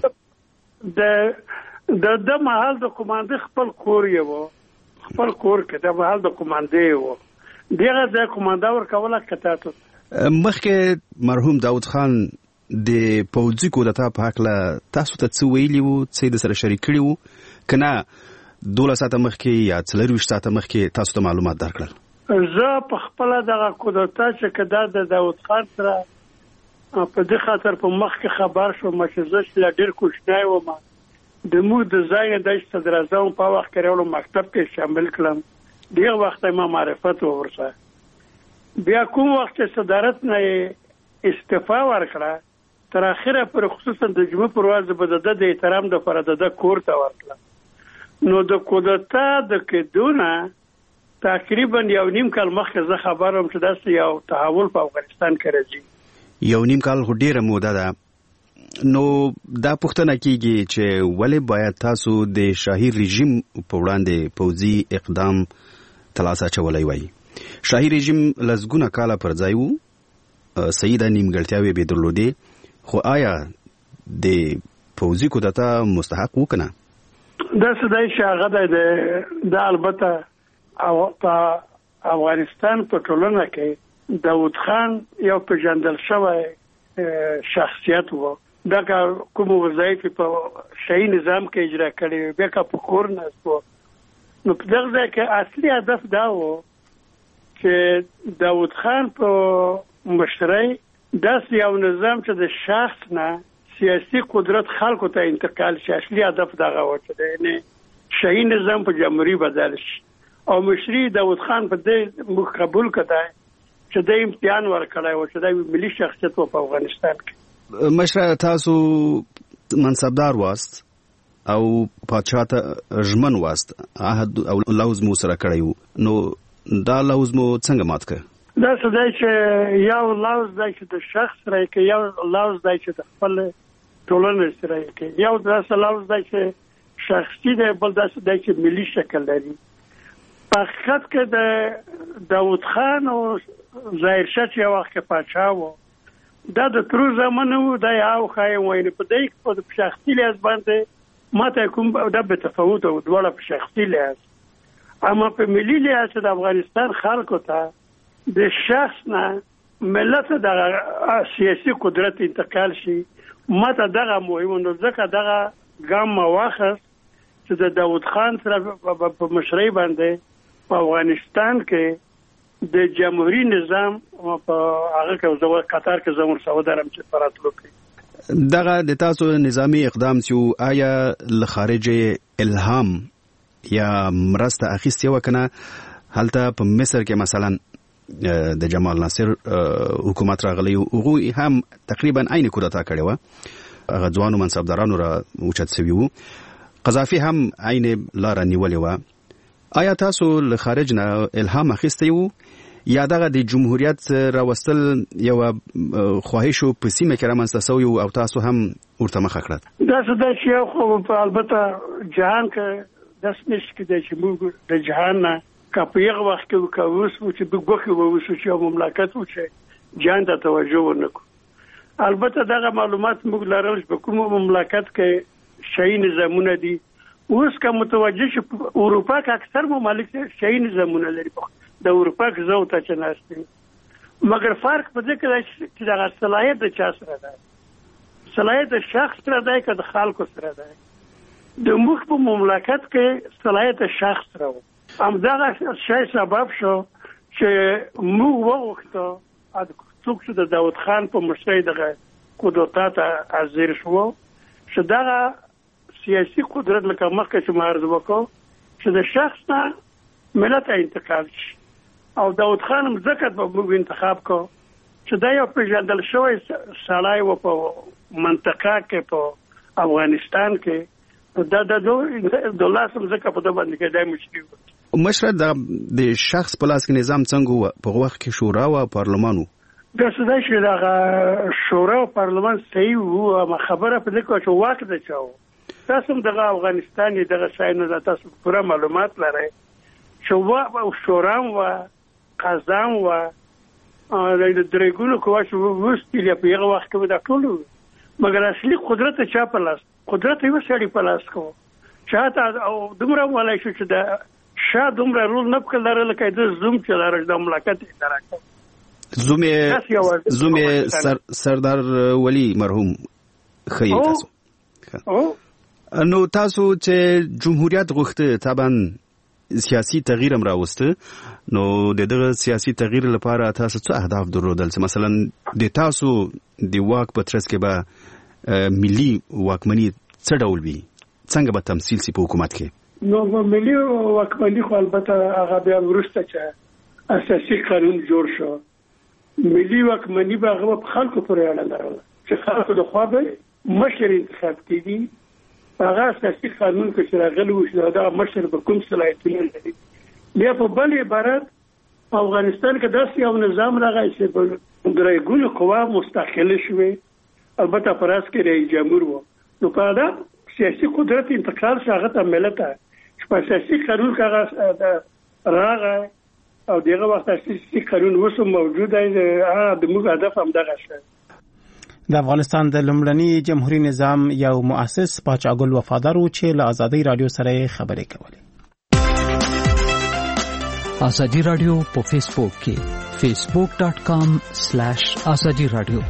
د محل د کمانډې خپل کور کې د محل د کمانډې وو دغه د کمانډا ورکوله کتاتو. مخکې مرحوم داود خان د پوځي کودتا په حق له تاسو ته څه ویلي وو، څه د سره شریک کړي وو کنه 12 ساعته مخکې یا 24 ساعته مخکې تاسو ته معلومات درکړل؟ زه په خپل دغه کودتا چې کدا د داود خان سره په دې خاطر په مخ کې خبر شوم چې زه لا ډېر کوښښ وم د مو د ځای د صدر اعظم په وخت کې ورو مکتب کې شامل کړم. ډېر وخت ما معرفت ورسره بیا کوم وخت صدارت نه استعفا ورکړه تر اخره پر خصوصا د جمعې پر ورځ به د احترام د فرد د کور ته ورکړه. نو د کودتا د کېدونه تقریبا 1.5 کال مخکې زه خبروم چې داسې یو تحول په افغانستان کې راځي. 1.5 کال خو ډیره موده ده. نو دا پوښتنه کیږي چې ولې باید تاسو د شاهي رژیم په وړاندې پوځي اقدام ترلاسه چولای وای؟ شاهي رژیم لسګونه کاله پر ځای وو، صحیح ده نیمګړتیاوې به درلودې، خو آیا د پوځي کودتا مستحق وکنه؟ دا سدای شاغه د البته او په افغانستان په ټولنه کې داود خان یو پیژندل شوی شخصیت وو. دا کوم وظایف په شاهي نظام کې اجرا کړي، بیا په کور ناست وو. نو په دغه ځای کې اصلي هدف دا وو چې داود خان په مشرۍ داسې یو نظام چې د شخص نه سیاسي قدرت خلکو ته انتقال شي. اصلي هدف دغه و چې د شاهي نظام په جمهوریت بدل شي او مشري داود خان په دې مخ قبول کړای چې د امتحان ورکړای و چې د ملي شخصیت په افغانستان کې. مشره تاسو منصبدار واست او پادشاه ته ژمن واست، عهد او لوز مو سره کړیو، نو دا لوز مو څنګه مات کړ؟ دا څه دی چې یو لوز دی چې د شخص سره کې، یو لوز دی چې د خپل ټولنې سره کې، یو داسې لوز دی چې شخصي دی، بل داسې دی چې ملي شکل لري. په حقیقت کې د داود خان او ظاهر شاه چې یو وخت کې پاچا و، دا د ترو زمانه و، دا یو خایم ویني په دې په شخصي لحاظ باندې ماته کوم دا به تفاوت او دواړه په شخصي لحاظ، اما په ملي لحاظ د افغانستان خلکو ته د شخص نه ملت د سیاسي قدرت انتقال شي، ماته دغه مهم نو ځکه دغه ګام واخص چې د داود خان سره په مشرۍ باندې په افغانستان کې د جمهوریت نظام په هغه کې زو قطر کې زموږ سعودارم چې فراتلو کوي. دغه د تاسو نظامی اقدام چې آیا له خارجه الهام یا مرسته اخیستی وکنه؟ هلته په مصر کې مثلا د جمال ناصر حکومت راغلی او هم تقریبا عین کودتا کړی و، هغه ځوانو منصبدارانو را اوچت شوي وو، قذافي هم عین لاره نیولې وه. آیا تاسو له خارج نه الهام اخیستی وو یا دغه د جمهوریت راوستل یو خواهش په سیمه کې رامنځته شوی او تاسو هم ورته مخه کړل؟ دا څه دی چې خو البته جهان کې داسې نشي کېدای چې موږ د جهان نه که په یغه وخت کې کووس چې بګوخي ووسو چې مملکت و چې جهان ته توجه ورنکو. البته دغه معلومات موږ لرل چې په کوم مملکت کې شاهي نظامونه دي. اوس که متوجه شي اروپا کې اکثر ممالک شاهي نظامونه لري، د اروپا کې زو ته چې ناشتي، مګر فرق په دې کې چې دغه صلاحیت د چا سره ده، صلاحیت د شخص سره ده که د خلکو سره ده. د موږ په مملکت کې صلاحیت شخص سره و، همدغه شی سبب شو چې موږ وغوښتو څوک چې د داود خان په مشرۍ دغه کودتا ته حاضر شو چې دغه سیاسي قدرت لکه مخکې چې ما عرض وکړو چې د شخص نه ملت ته انتقال شي، او داود خان هم ځکه په موږ انتخاب کو چې دا یو پیژندل شوی سړی و په منطقه کې په افغانستان کې، دا د دولت هم ځکه په ده باندې کې دی مشري و. مشره د شخص په لاس کې نظام څنګه و؟ په وخت کې شورا و پارلمان و؟ دا څه دی چې دغه شورا او پارلمان صحیح و، اما خبره په دې کې چې واک د چا و. تاسو هم دغه افغانستان دغه شاینو د تاسو پوره معلومات لرئ چې شورا و قضا و د درېګونو کوه چې وستیل په هغه وخت کې دا ټول، مګر اصلي قدرت چا په لاس؟ قدرت یو سړي په لاس کو چاته او دومره ولای شو چې د شاه دومره رول نه کړل لرل کې د زوم چې لرل د مملکت اداره کوي. زوم سردار ولی مرحوم خی تاسو نو تاسو چې جمهوریت غوښته طبعا سیاسي تغییر هم راوسته، نو دغه سیاسي تغییر لپاره تاسو څه اهداف درلودل؟ مثلا د تاسو د واک په ترڅ کې به ملي واکمني څه ډول وي؟ څنګه به تمثيل سي په حکومت کې؟ نو ملي واکمني خو البته هغه بیا وروسته چې اساسي قانون جوړ شو، ملي واکمني به هغه په خلکو پورې اړه لرله چې خلکو د خوا به مشر انتخاب کېږي. هغه اساسي قانون کې چې راغلی و چې دا مشر به کوم صلاحیتونه لري. بیا په بل عبارت افغانستان کې داسې یو نظام راغی چې په درېګونو قوا مستقله شوې البته پراس کې رئیس جمهور وو نو کادا سیاسي قدرت انتقال شاغه ته ملت چې په سیاسي قانون کاغذ راغی او دغه وخت سیاسي قانون وسو موجود دی د موږ هدف هم دغه شی د افغانستان د لومړني جمهوریت نظام یو مؤسس پاچاګل وفادار و چې له ازادي رادیو سره خبرې کولې. ازادي رادیو په فیسبوک کې facebook.com/ازادي رادیو.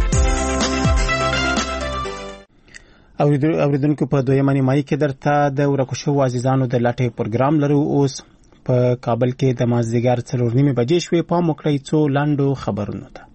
اوریدونکو په دویمه نیمایي کې درته د ورکو شوو عزیزانو د لټۍ پروګرام لرو. اوس په کابل کې د مازدیګر 4:30 بجې شوې. پام وکړئ څو لاندو خبرونو ته.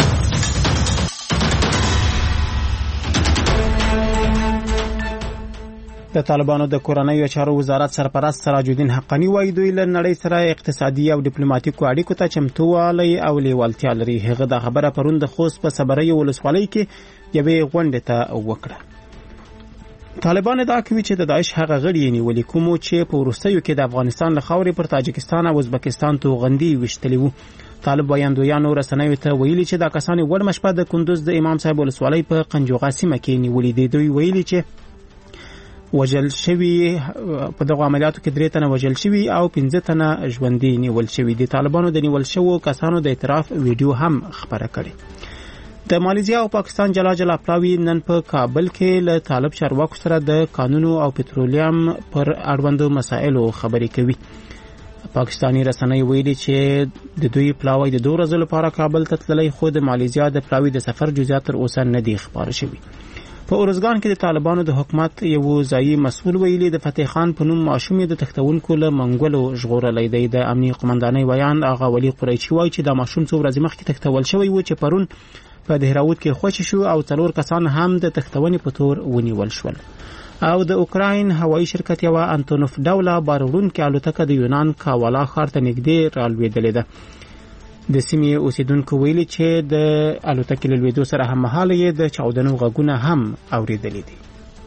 د طالبانو د کورنیو چارو وزارت سرپرست سراج الدین حقانی وایي دوی له نړۍ سره اقتصادي او ډیپلوماټیکو اړیکو ته چمتووالی او لیوالتیا لري. هغه د خبره پرون د خوست په صبري ولسوالۍ کې یوې غونډې ته وکړه. طالبان ادعا کوي چې د داعش هغه غړي نیولي کوم چې په وروستیو کې د افغانستان له خاورې پر تاجکستان او ازبکستان توغندي وشتلي وو. طالب وایندویانو رسنیو ته ویلي چې دا کسان وړ مشپه د کندوز د امام صاحب ولسوالۍ په قنجوغا سیمه کې نیولي دي. دوی ویلي چې وجل شوی په دغه عملیاتو کې 3 تنه وجل شوی او 15 تنه ژوندۍ نیول شوی دي. طالبانو د نیول شوو کسانو د اعتراف ویډیو هم خبره کړې. د مالیزیا او پاکستان جلا پلاوی نن په کابل کې له طالب چارواکو سره د قانون او پټرولیم پر اړوندو مسایلو خبرې کوي. پاکستانی رسنۍ ویلي چې د دوی پلاوی د 2 ورځې لپاره کابل ته تللی، خو د مالیزیا د پلاوی د سفر جزئیات تر اوسه نه دي خبر شوي. په اورزګان کې د طالبانو د حکومت یو ځایي مسؤل ویلي د فتح خان په نوم ماشوم د تختونکو له منګولو ژغورلې دی. د امنیه قومندانۍ ویان آغا ولی قریشي وایي چې دا ماشوم څو ورځې مخکې تختول شوی و چې پرون په دهراوت کې خوشی شو او 4 کسان هم د تختونې په تور ونیول شول. او د اوکراین هوایي شرکت یو انټونوف ډوله بارورونکو الوتکه د یونان کاوالا ښار ته نږدې رالوېدلې ده. د سیمې اوسیدونکو ویلي چې د الوتکې له لوېدو سره هممهاله یې د چاودنو غږونه هم اورېدلي دي.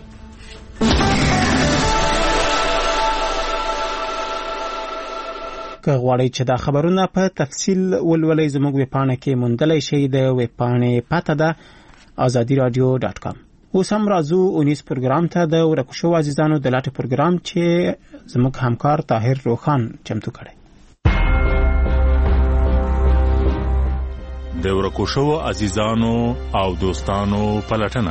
که غواړئ چې دا خبرونه په تفصیل ولولئ زموږ ویبپاڼه کې موندلی شئ. د ویبپاڼې پته ده azadiradyo.com. اوس هم راځو 19 پروګرام ته د ورکو شوو عزیزانو د لټۍ پروګرام چې زموږ همکار طاهر روخان چمتو کړی. د ورکو شوو عزیزانو او دوستانو پلټنه.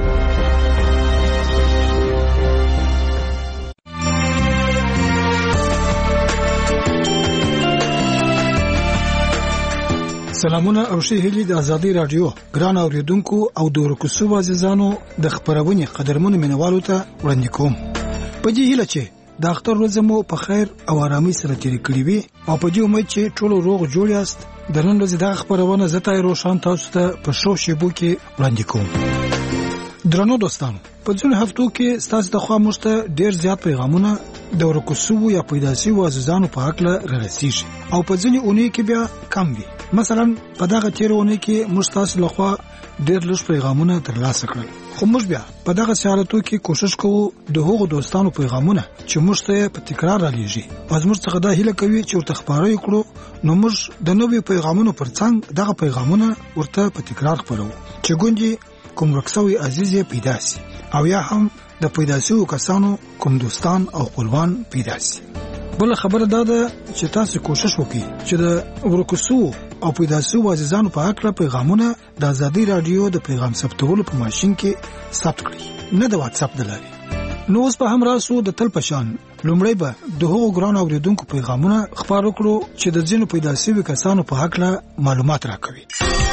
سلامونه او ښه هیلې د ازادي رادیو ګران اوریدونکو او د ورکو شوو عزیزانو د خبرونې قدرمنو مینوالو ته وړاندې کوم. په دې هیله چې د اختر ورځ مو په خیر او آرامۍ سره تیر کړی وي او په دې امید چې ټول روغ جوړ یاست. د نن ورځې د خبرونه زه طاهر روشان تاسو ته په شو شیبو کې وړاندې کوم. درنو دوستانو، په ځینو هفتو کې ستاسو د خوا موږ ته ډېر زیات پیغامونه د ورکو شوو یا پیدا شوو عزیزانو په حق له رسیږي او په ځینې اونۍ کې بیا کم وي. مثلا په دغه تیر اونۍ کې موږ تاسو له خوا ډېر لږ پیغامونه ترلاسه کړل، خو موږ بیا په دغه حالتو کې کوشش کوو د هغو دوستانو پیغامونه چې موږ ته په تکرار رالیږي او موږ څخه دا هیله کوي چې ورته خبرې وکړو، نو موږ د نوې پیغامونو پر څنګ دغه پیغامونه ورته په تکرار خپلو چې ګوندې کوم رکسوي عزیز پیدا شي او یا هم د پیدا شوو کسانو کوم دوستان او خپلوان پیدا شي. بل خبره دا ده چې تاسو کوشش وکړئ چې د ورکو شوو او پیدا شوو عزیزانو په حق له پیغامونه د ازادي رادیو د پیغام ثبتولو په ماشين کې ثبت کړئ، نه د واتس اپ د لارې. نو اوس په هم راسو د تل پشان لومړی به د هغو ګران اوریدونکو پیغامونه خبرو کړو چې د ځینو پیدا شوو کسانو په حق له معلومات راکوي.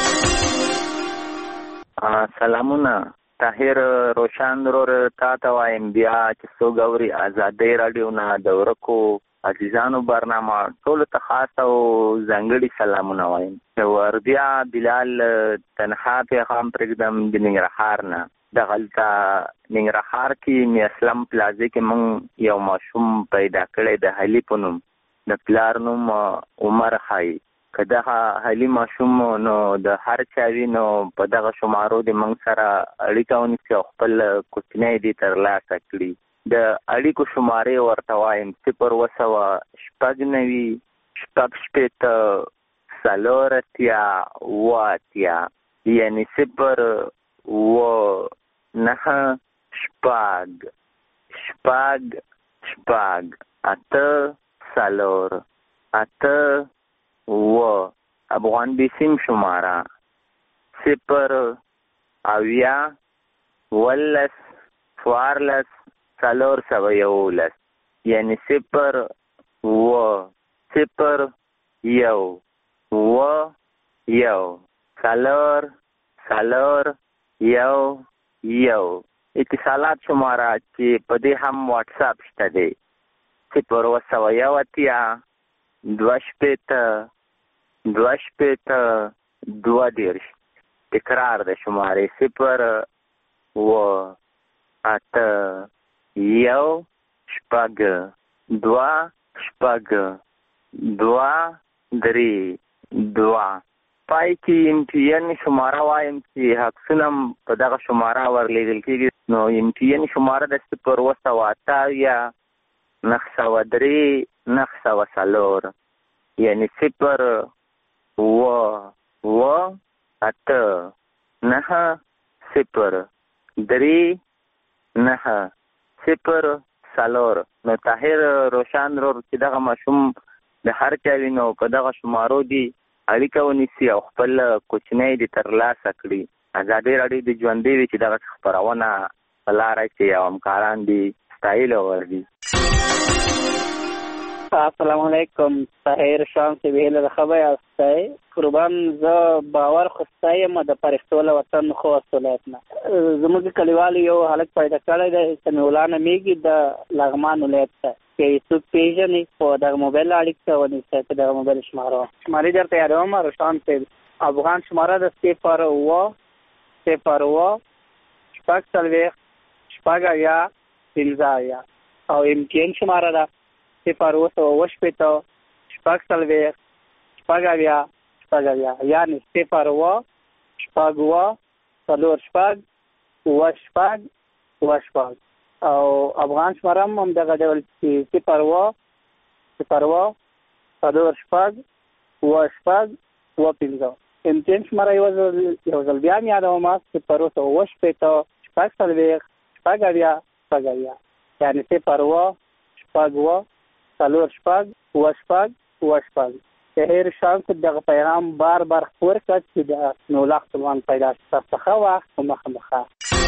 سلامونه طاهر روشان ورور تا ته وایم بیا چې څو غوري ازادي رادیو نه د ورکو عزیزانو برنامه ټول ته خاص او ځانګړي سلامونه وایم. وردیا بلال تنها پیغام پرېږدم د ننګرهار نه. د غلطه ننګرهار کې می اسلام پلازې کې مونږ یو ماشوم پیدا کړی د حلی په نوم، د پلار نوم عمر خای. که دغه حلی ماشوم نو د هر چاوي نو په دغه شمارو د مونږ سره اړیکه ونیسي او خپل کوچنی دې ترلاسه کړي. د اړیکو شمارې ورته وایم 0 شپږ 4 یعنی 0 نه شپږ اته څلور اته افغان بیسیم شماره 0 اویا ولس څوارلس څلور سوه یولس یعنې 0 یو څلور یو اتصالات شماره چې په دې هم واټس اپ شته دی 0 2 تکرار د شماره 0 8 یو شپږ 2 3 پای کې MTN شماره وایم چې عکسونه په دغه شماره ورلیږل کېږي. نو MTN شماره د 0 903 904 یعنې 0 8 9 0 3 9 0 نو طاهر روشان چې دغه ماشوم د هر چا وي نو په دغه شمارو دي اړیکه ونیسي او خپل کوچنی دې ترلاسه کړي. ازادي راډیو د ژوندۍ وي چې دغه خپرونه په لاره کې او همکاران دي ستایلو وردي. السلام علیکم. طاهر شام سے ویل خبر استای قربان ز باور خستایم د پرښتو له وطن خو اصولاتنا زموږ کلیوال یو حالت پیدا کړی دی چې مولانا میګي د لغمان ولایت ته کې څوک پیژني په دغه موبایل اړیکه ونیسي چې دغه موبایل شماره درته یادوم روشان سے افغان شماره د 0 او MTN شماره ده 0 یعنی 0 او افغان شماره هم دغه ډول 0 MTN شماره یو ځل بیا یادوم 0 یعنی 0 شهر شانس دغه پیغام بار خور کړ چې د نولاخ سلمان پیدا څخه وخت مخه.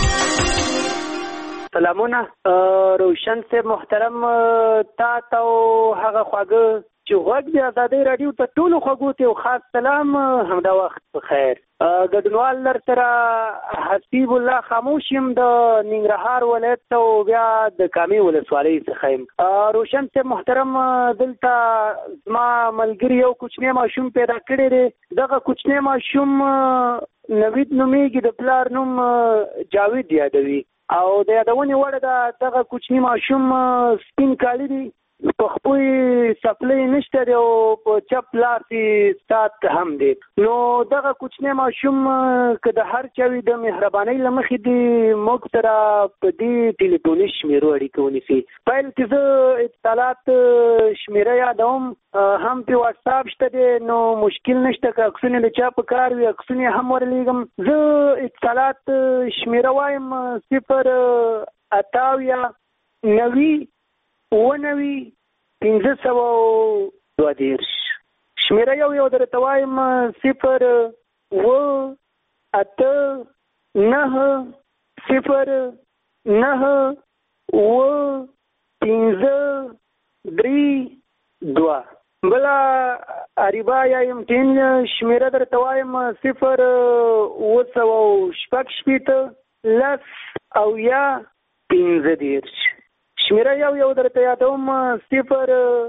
سلامونه روشن سے محترم تا هغه خواږه چې غوږ د ازادۍ راډیو ته ټولو خوږو ته یو خاص سلام همدا وخت بخیر. ګډونوال لر سره حسیب الله خاموش یم د ننګرهار ولایت ته او بیا د کامې ولسوالۍ څخه یم. روشن سے محترم دلته زما ملګري یو کوچنی ماشوم پیدا کړی دی. دغه کوچنی ماشوم نوید نومیږي، د پلار نوم جاوید یادوي او د یادونې وړ ده دغه کوچنی ماشوم سپین کالی دی، په خپل سپلې نشته دی او په چپ لاس سات هم دی. نو دغه کوچنی ماشوم که د هر چا وي د مهربانۍ له مخې دی موږ سره په دې ټلیفوني شمیرو اړیکه ونیسي. پیل کې زه اتصالات شمیره یادوم، هم په واتساپ شته دی، نو مشکل نشته که عکسونه د چا په کار وي عکسونه هم ورلیږم. زه اتصالات شمیره وایم 0 اتاویا 90 522 شمیره یو درته وایم 0 8 9 0 9 532 بلا اریبا یا MTN شمیره درته وایم 0 لس او یا 15 شمیره یو درته یادوم 0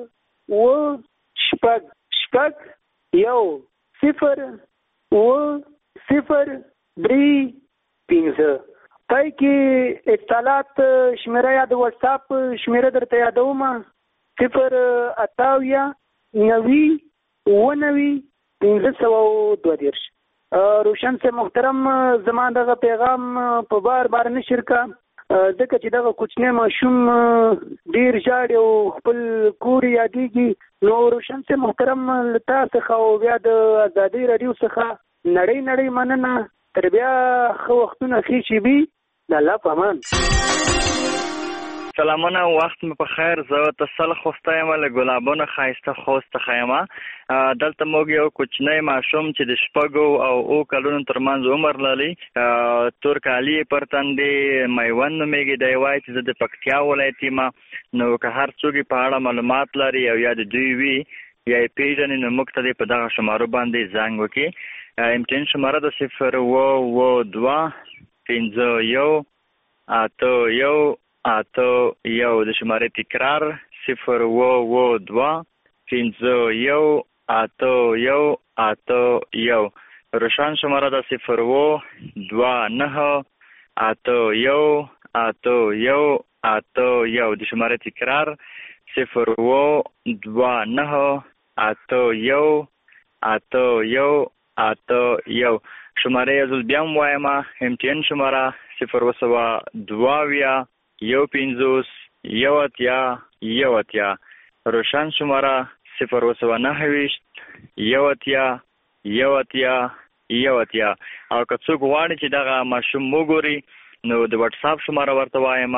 یو 0 3 پای کې اتصالات شمیره یا د واتساپ شمیره درته یادوم 0 اتاویا 90 522. روشن سے محترم زما دغه پیغام په بار نشر کا ځکه چې دغه کوچنی ماشوم ډیر ژاړي او خپل کور یادېږي. نو روشن سے محترم له تا څخه او بیا د ازادۍ راډیو څخه نړۍ مننه تر بیا ښه وختونه ښې چې وي د الله په امان. سلامونه، وخت مې په خیر. زه تسل خوسته یم له ګلابونو ښایسته خوست څخه یم. دلته موږ یو کوچنی ماشوم چې د 6 او 7 کلونو ترمنځ عمر لري، تور کالي پر تندې، میوند نومیږي. دی وایي چې زه د پکتیا ولایت یم. نو که هر څوک په اړه معلومات لري او یا د دوی وي یا یې پېژني نو موږ ته په دغه شمارو باندې زنګ وکړي. امتحان شماره د 022 51 81 81. د شمارې تکرار 022 51 81 81. روشن شماره د 029 81 81 81. د شمارې تکرار 029 81 81 81. شماره یې زل بیا هم وایم. امتحان شماره 022 51 81 81. روشن شماره 029 81 81 81. او که څوک غواړي چې دغه ماشوم وګوري نو د واتس اپ شماره ورته وایم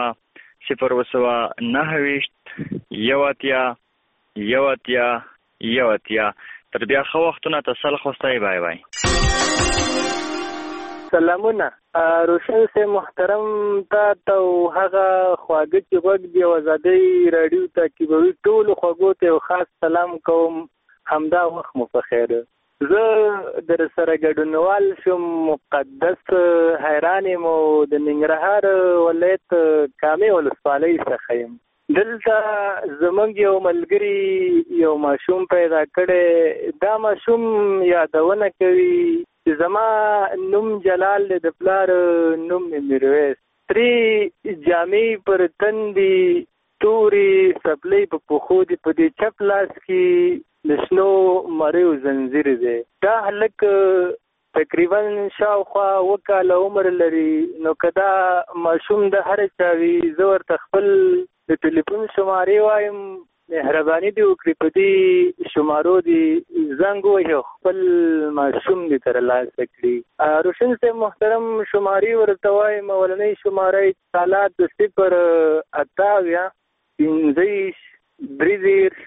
029 81 81 81. تر بیا ښه وختونه. تسل خوستی. بای بای. سلامونه. روشن سے محترم تا هغه خواږه چې غوږ دی آزادۍ رادیو تعقیبوي ټولو خوږو ته خاص سلام کوم. همدا وخت مو په خیر. زه در سره ګډونوال شم. مقدس حیران یم د ننګرهار ولایت کامې ولسوالۍ څخه یم. دلته زمونږ یو ملګري یو ماشوم پیدا کړی. دا ماشوم یادونه کوي چې زما نوم جلال د پلار نوم میرویس. ترې جامې پر تندې تورې سپلۍ په پښو دي. په دې چپ لاس کې د شنو مریو زنځیر دی. دا هلک تقریبا شاوخوا 2 کاله عمر لري. نو که دا ماشوم د هر چا وي زه ورته خپل د ټلیفون شمارې وایم. مهرباني دې وکړي په دې شمارو دې زنګ ووهي او خپل ماشوم دې ترلاسه کړي. روشن صاحب محترم شمارې ورته وایم. اولنۍ شماره اتصالات د 028 15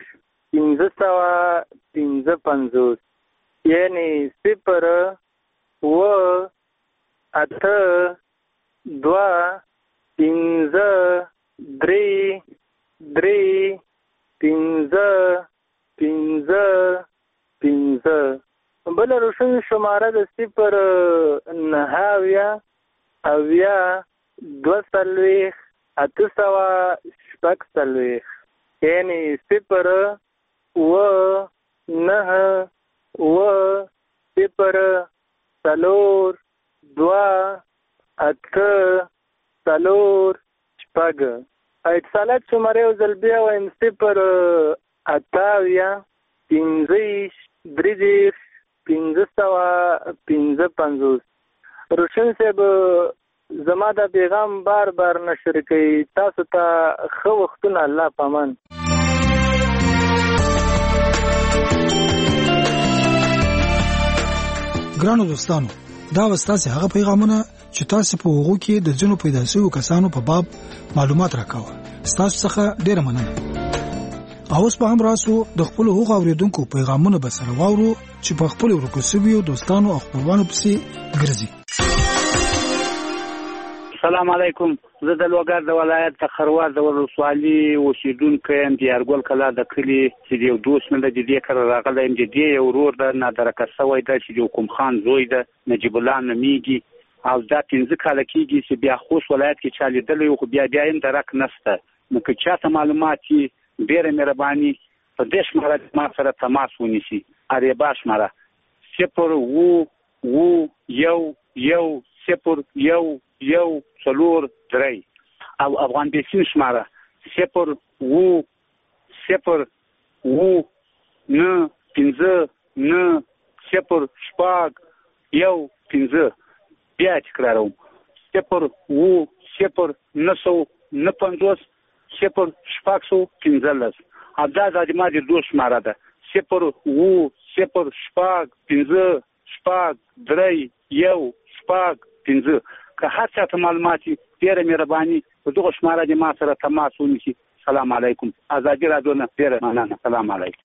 1555 یعنی 0 و 8 2 5 3 3 15 15 15. بل روشن شماره د 0 9 2 840 یعنی 0 و 9 و 0 4 2 8 4 شپږ. اتصالات شماره یو ځل بیا وایم 0 28 15 3 1555. روشن صاحب زما دا پیغام بار بار نشر کوي. تاسو ته ښه وختونه. الله پامان. ګرانو دوستانو، دا وستاسې هغه پیغامونه چې تاسو په هغو کې د ځینو پیدا شویو کسانو په باب معلومات راکاوه. ستاسو څخه ډیره مننه. اوس په هم راسو د خپل هغو اوریدونکو پیغامونه به سره واورو چې په خپل ورکو شویو دوستانو او خپلوانو پسې ګرځي. السلام علیکم. زه د لوګر د ولایت د خروار د ولسوالۍ اوسیدونکی یم. د یارګل کلا د کلي چې یو دوست مې د دې کار راغلی یم. د دې یو ورور د نادرکه سوی د چې حکوم خان زوی د نجیب الله نومیږي او دا 15 کاله کېږي چې بیا خوست ولایت کې چا لیدلی خو بیا یې درک نشته. نو که چاته معلومات وي ډېره مهرباني په دې شماره ما سره تماس ونیسي. اریبا شماره 011101043 او افغان بیسین شماره 010951015. بیا تکراروم 010951015. دا د ما د دوه شماره ده 010951043 15 که هر چا ته معلومات ډیره مهرباني په دغه شماره د ما سره تماس ونیسي. سلام علیکم. ازادي رادیو نه ډیره مننه. سلام علیکم.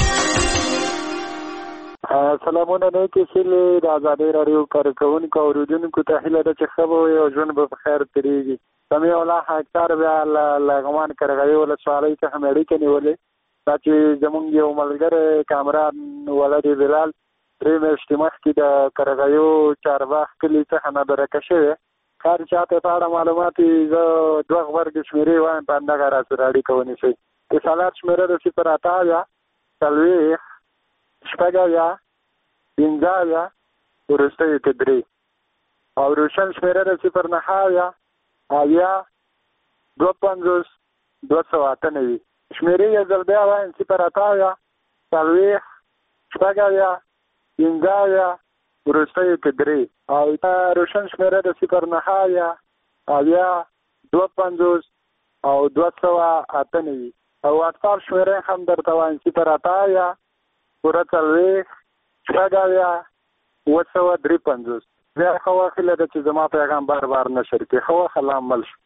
سلامونه نه کېږي. د ازادي رادیو کارکونکو او اوریدونکو ته هیله ده چې ښه به او ژوند به په خیر تېرېږي. سمیع الله اکثر بیا لغمان کرغوي ولسوالۍ څخه مې اړیکه نیولې. دا چې زمونږ یو ملګری کامران ولد بلال 3 میاشتې مخکې د کرغوي چارباغ کلي څخه نابرکه شوی. هر چاته په اړه معلومات زه 2 غبرګې شمېرې وایم په همدغه راسره اړیکه ونیسئ. اتصالات شمېره د 0 40 شپږ 15 وروستیو کې 3 او روشن شمېره د 0 9 52 298 شمېرې یې ځل بیا وایم 0 40 شپږ 15 وروستیو کې 3 او روشن شمېره د 0 9 52 او 298 او واتساپ شمېره هم درته وایم 0 40 شپږ 253 بیا ښه وخت لري چې زما پیغام بار نشر کړي. ښه وخت الله مل شي.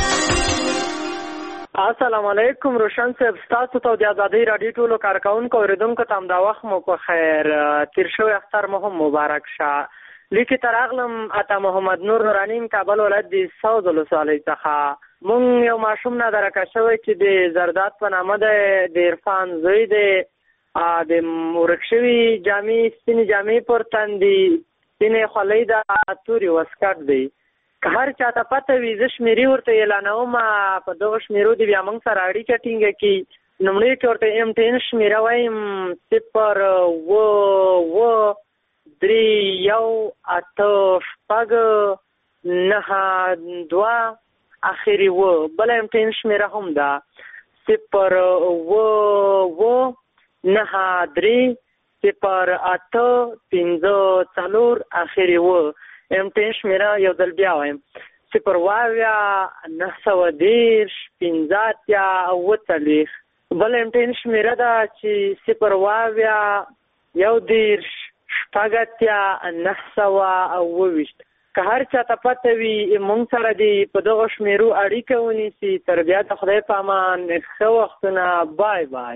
السلام علیکم روشن صاحب، تاسو ته د ازادي رادیو ټولو کارکونکو اوریدونکو ته دا وخت مو په خیر تیر شوی اختر مو هم مبارک شه. لیکي تر اغلم اتا محمد نور نورانی کابل ولایت د ساوز ولسوالۍ څخه مونږ یو ماشوم نه درکه شوی چې د زرداد په نامه د عرفان زوی د ورکشوي جامې سپینې جامې پر تندي سپینې خولۍ د تورې وسکټ دی. که هر چاته پته وي زه شمېرې ورته اعلانوم په دغه شمېرو دې بیا موږ سره اړیکه ټینګه کړي. لومړی کې ورته MTN شمېره وایم 0 اخري بله MTN شمېره هم ده 0 9 0 8 5 اخري MTN شمېره یو ځل بیا وایم 0 910 15 بل MTN شمېره ده چې 0 11 920 که هر چاته پته وي موږ سره دې په دغه شمېرو اړیکه ونیسي. تر بیا د خدای په امان. ښه وختونه. بای بای.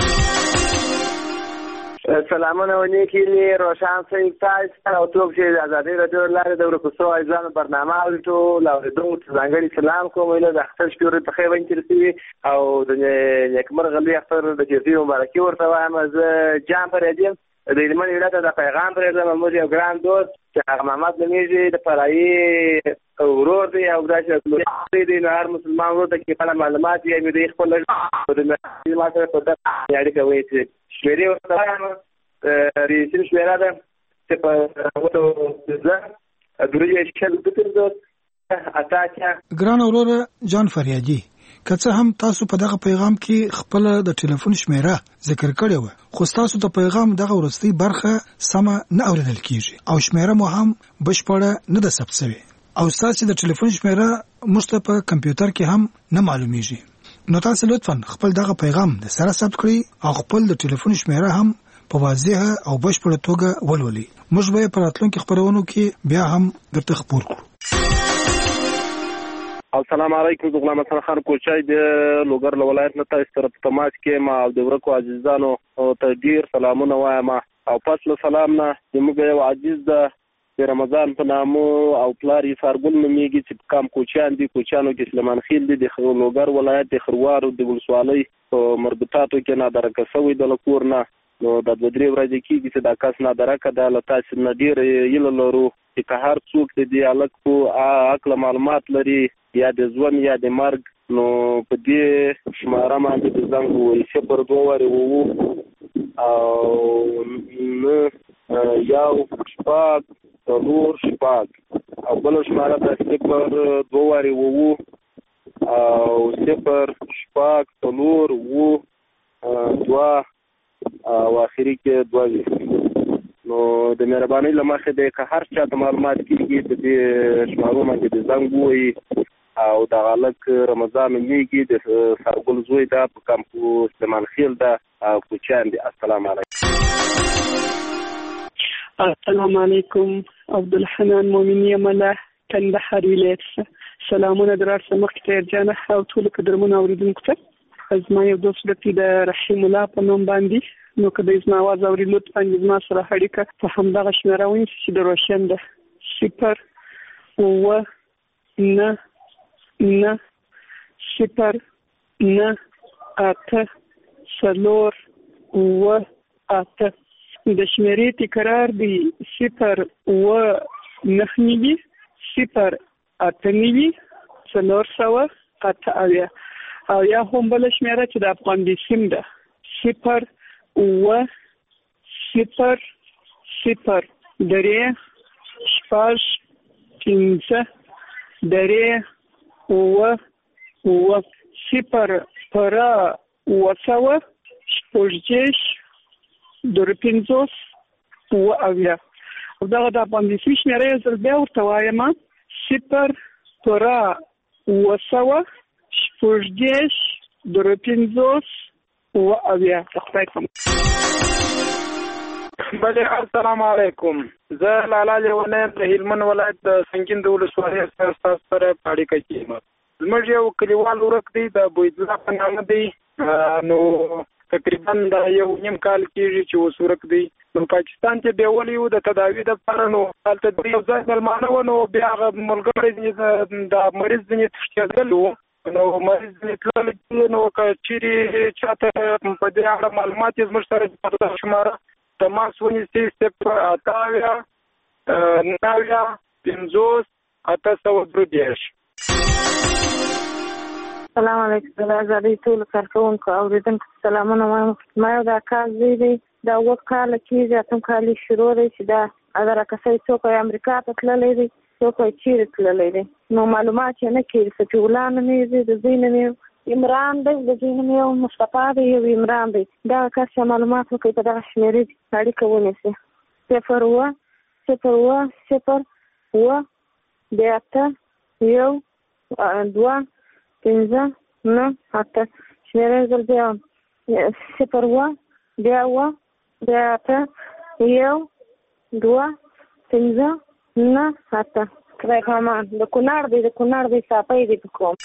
سلامونه ونیکي روشن صاحب تاسو او ټول چې د ازادي رادیو لاره د ورکوسو ایزانو برنامه اورېدو لاوریدونکو ته ځانګړي سلام کوم. ویله د اختر شپې ورځ په خیر باندې رسېږي او د نیکمرغه لوی اختر د تېرېدو مبارکي ورته وایم. زه جان پرېدی د هلمند ولایت د پیغام پرېږدم. زموږ یو ګران دوست چې هغه محمد نومیږي د فرایي ورور دی او داسې دی نو هر مسلمان ورور ته کې خپله معلومات یې مې د خپل ما سره په دغه اړیکه ونیسي. شمېرې ورته وایم ریسیم شمېره ده 0 ګران وروره جان فریادي، که څه هم تاسو په دغه پیغام کې خپل د ټلیفون شمیره ذکر کړې و، خو تاسو د پیغام دغه ورستۍ برخه سمه نه اوریدل کیږي او شمیره مو هم بشپړه نه ده ثبت شوې او تاسو د ټلیفون شمیره مشته په کمپیوټر کې هم نه معلومیږي. نو تاسو لطفا خپل دغه پیغام د سره ثبت کړئ او خپل د ټلیفون شمیره هم په واضحه او بشپړه توګه ولولئ. موږ به په راتلونکي خبرونو کې بیا هم درته خبر کړو. السلام علیکم، زه غلام حسن خان کوچای د لوګر ولایت نه تاسو سره په تماس کې ما او د ورکو عزیزانو ته ډیر سلامونه وایم او پس له سلام نه زموږ یو عزیز د رمضان په نامو او پلار یې فارګل نومیږي چې کام کوچیان دي، کوچیانو کې سلیمان خیل دي، د لوګر ولایت د خروار او د ولسوالۍ په مربوطاتو کې نادرکه شوی د لکور نه. نو د 2-3 ورځې کېږي چې دا کس نادرکه ده. له تاسو نه ډېر هیله لرو چې که هر څوک د دې هلک په هکله معلومات لري یا د ژوند یا د مرګ، نو په دې شماره باندې د زنګ ووایي 0-2-9 یو شپږ څلور شپږ او بله شماره ده 0-2-9 او 0-6-4-2 او اخري کې 2. نو د مهربانۍ له مخې دی که هر چا ته معلومات کېږي د دې شمارو باندې د زنګ ووایي او د هلک رمضان نومیږي، د سرګل زوی ده، په کمپو سلیمان خیل ده او کوچیان دي. السلام علیکم. السلام علیکم عبدالحنان مومنی مله کندهار ولایت. سلامونه درار سمخ ته جانه او ټول قدرمن اوریدونکو ته زما یو دوست د رحیم الله په نوم باندې نو کله زما आवाज اوري لطفا زما سره اړیکه په همدغه شمیره ونیسئ چې د روشن ده 0 9 9 0 9 8 4 8 د شمیرې تکرار دی 0 9 نوي 0 8 نوي 400 او یا هم بل شمیره چې د افغان دی سیم ده 0 0 0 درې شپږ 15 درې 0 پر وسوه شپږ درپنځوس اویا او دغه د باندې شمیره زل بیا ورته وایم 0 پر وسوه شپږ درپنځوس اویا. خدای بله السلام علیکم. زه لالا لیونی د هلمند ولایت د سنګین د ولسوالۍ څخه سره اړیکه کوم. زموږ یو کلیوال ورک دی د بویدلا په نامه دی نو تقریبا د یو نیم کال کېږي چې اوس ورک دی. نو پاکستان ته بیولي وو د تداوي دپاره نو هلته د یو ځای مېلمانه وو نو بیا هغه ملګری د مریض ځینې تښتېدلی وو نو مریض ځینې تللی نو که چیرې چاته په دې اړه معلومات یې زموږ سره د شماره تماس ونیسي 0 9 50 832. السلام علیکم. د آزادۍ ټولو کارکوونکو اورېدونکو سلامونه وایم. ما یو دا کار زوی دی دا 7 کاله کېږي 8 کال یې شروع دی چې دا هغه راکسی څوک یې امریکا ته تللی دی څوک یې چیرې تللی دی نو معلومات یې نه کېږي. صفي الله نوم یې دی د زوی نوم یې عمران دی د زوی نوم یې مصطفی دی یو عمران دی. دغه کس چې معلومات وکړي په دغه شمېرې اړیکه ونیسي 0 0 0 8 1 2 5 9 8 شمیره زل بیا 0 بیا 8 1 2 5 9 8. خدای خامان د کونړ دی صافی دی په کوم.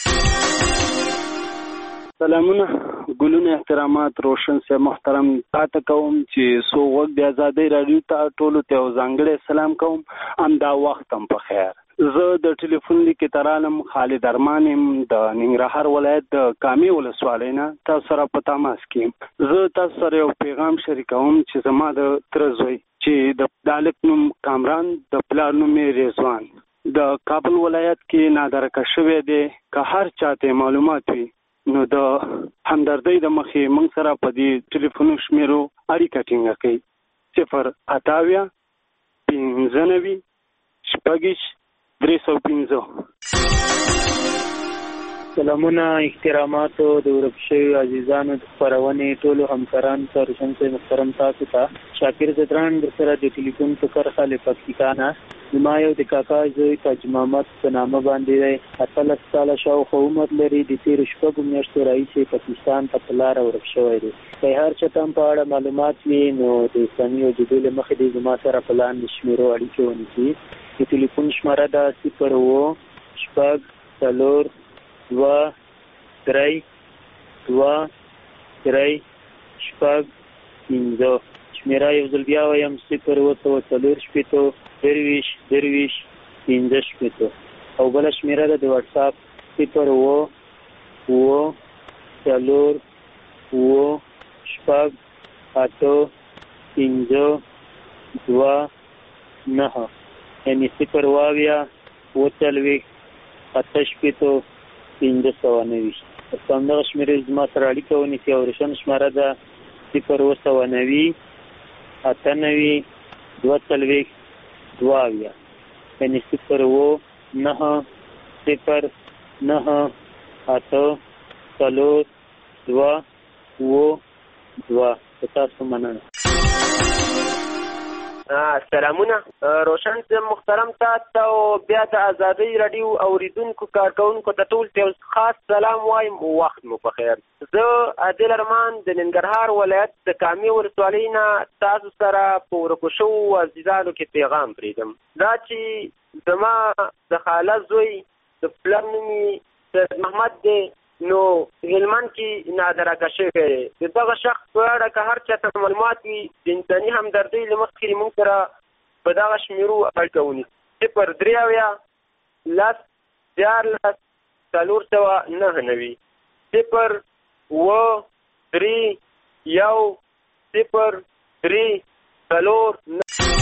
سلامونه ګلونه احترامات روشن سے محترم تاته کوم چې سو وخت د آزادۍ رادیو ته ټولو ته ځانګړی سلام کوم. امدا وخت هم په خیر. زه د ټلیفون لیکې ترالم خالد ارمان یم د ننګرهار ولایت د کامې ولسوالۍ نه تاسو سره په تماس کې یم. زه تاسو سره یو پیغام شریکوم چې زما د تره زوی چې د هلک نوم کامران د پلار نوم یې رضوان د کابل ولایت کې نادرکه شوی دی. که هر چاته معلومات وي نو د همدردۍ د مخې موږ سره په دې ټلیفونو شمیرو اړیکه ټینګه کړئ 0 5 9 305. سلامونه احتراماتو د ورک شوي عزیزانو د خپرونې ټولو همکارانو ته روشن صاحب محترم تاسو ته شاکر زدران در سره د ټلیفون په کرښه له پکتیکا نه زما یو د کاکا زوی تاج محمد په نامه باندې دی 18 کاله شاوخوا عمر لري. د تېرو شپږو میاشتو راهیسې پاکستان ته په لاره ورک شوی دی. که هر چا ته هم په اړه معلومات وي نو د اسلامي وجودو له مخې دی زما سره په لاندې شمیرو اړیکې ونیسي. د ټلیفون شماره ده 0 6 4 2 3 2 3 شپږ 5. شمیره یو ځل بیا وایم 0 4 شپېتو 23 15 شپېتو او بله شمیره ده د واټساپ 0 4 4 شپږ 8 5 2 9 یعنی 0 واویا 40 8 شپېتو 590. په همدغه شمېرې زما سره اړیکه ونیسي او روشن شماره ده 0 9 8 2 یعنی 0 9 0 9 8 4 2 2. تاسو مننه. سلامونه روشن صاحب محترم تاسو او بیا د ازادۍ رادیو اوریدونکو کارکونکو ته ټول یو خاص سلام وایم. وخت مو په خیر. زه عادل ارمان د ننګرهار ولایت د کامې ولسوالۍ نه تاسو سره په ورکو شوو عزیزانو کې پیغام پرېږدم. دا چې زما د خاله زوی د پلار نوم یې محمد دی، نو هلمند کې نادرکه شوی دی. د دغه شخص په اړه که هر چا ته معلومات وي د انساني همدردۍ له مخکې موږ سره په دغه شمېرو اړیکه ونیسي: 0-13-499.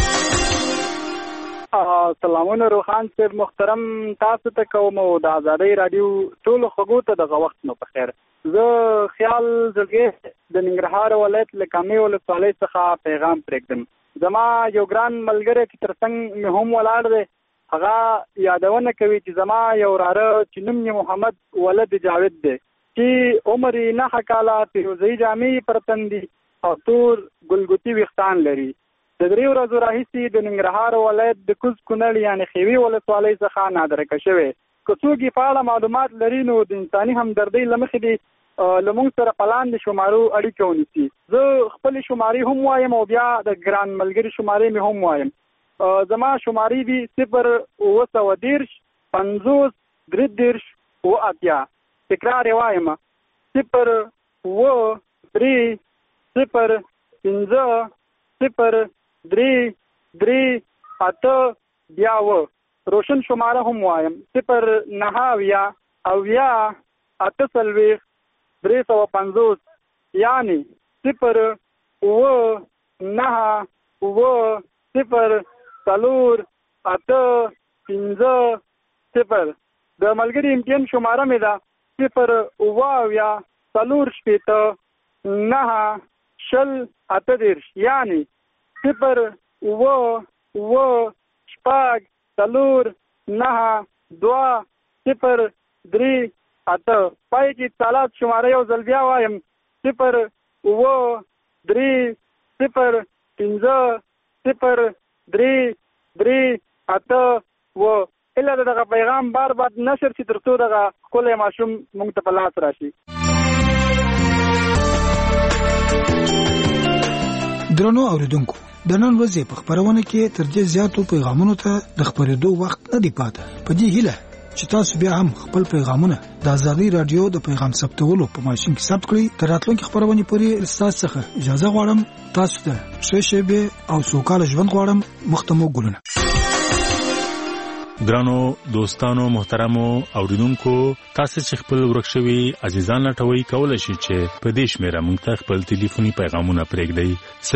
سلامونه روخان صاحب محترم تاسو ته کوم او د ازادۍ رادیو ټول خغو ته دغه وخت نو په خیر. زه خیال زلګې د ننګرهار ولایت له کامې ولسوالۍ څخه پیغام پرېږدم. زما یو ګران ملګری چې ترڅنګ مې هم ولاړ دی، هغه یادونه کوي چې زما یو وراره چې نوم یې محمد ولد جاوید دی، چې عمر یې 9 کاله، فیروزه‌ایي جامې پر تن دي او تور ګلګوتي ویښتان لري. د 3 ورځو راهیسې د ننګرهار ولایت د کوز کونړ یعنې خیوي ولسوالۍ څخه نادرکه شوی. که څوک یې په اړه معلومات لري نو د انساني همدردۍ له مخې دې له موږ سره په لاندې شمارو اړیکه ونیسي. زه خپلې شمارې هم وایم او بیا د ګران ملګري شمارې مې هم وایم. زما شمارې دي 0-7-50-33-80. تکرار یې وایم: 0-3-0-3-3-8. روشن شماره هم وایم: 0-9-8-350. یعنی 0-9-0-0-4-8-5. د ملګري امتیان شماره مې ده 0-9-8. یعنی 0-9-2-3-8. پای کې اتصالات شماره یو ځل بیا وایم: 0-3-0-3-3-8. اله دغه پیغام بار نشر چې تر څو دغه ښکلی ماشوم موږ ته په لاس راشي. درنو اوریدونکو، د نن ورځې په خبرونه کې تر دې زیاتو پیغامونو ته د خبرېدو وخت نه دی پاته. په دې هیله چې تاسو بیا هم خپل پیغامونه د ازادۍ رادیو د پیغام ثبتولو په ماشین کې ثبت کړئ. تر راتلونکي خبرونه پورې تاسو څخه اجازه غواړم. تاسو ته ښه شېبې او سوکاله ژوند غواړم. مختمو ګلونه. ګرانو دوستانو محترمو اوریدونکو، تاسو چې خپل ورک شوي عزیزان لټوي کولای شئ چې په دې شمیره موږ ته خپل ټلیفوني پیغامونه پرېږدئ: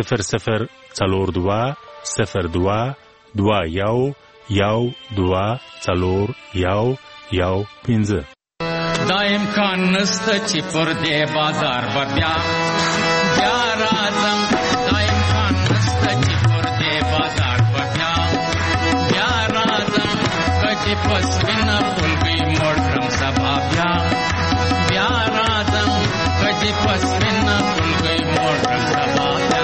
0042-02-114-115. دا امکان نسته چې پر دې بازار بیا راځم. دا امکان نسته چې پر دې بازار بیا راځم. کچې پس وینه پلوي موړم سبا بیا راځم. کچې پس وینه پلوي موړم سبا بیا.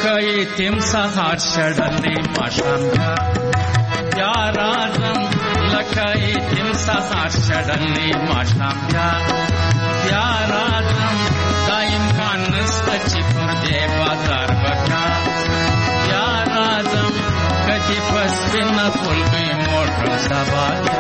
لکه تیم سهار شړلې ماښام بیا راځم لکه تیم سهار شړلې ماښام بیا راځم دا امکان نسته چې پر دې بازار بکا بیا راځم کدی پس بنا خلګي موټر سبا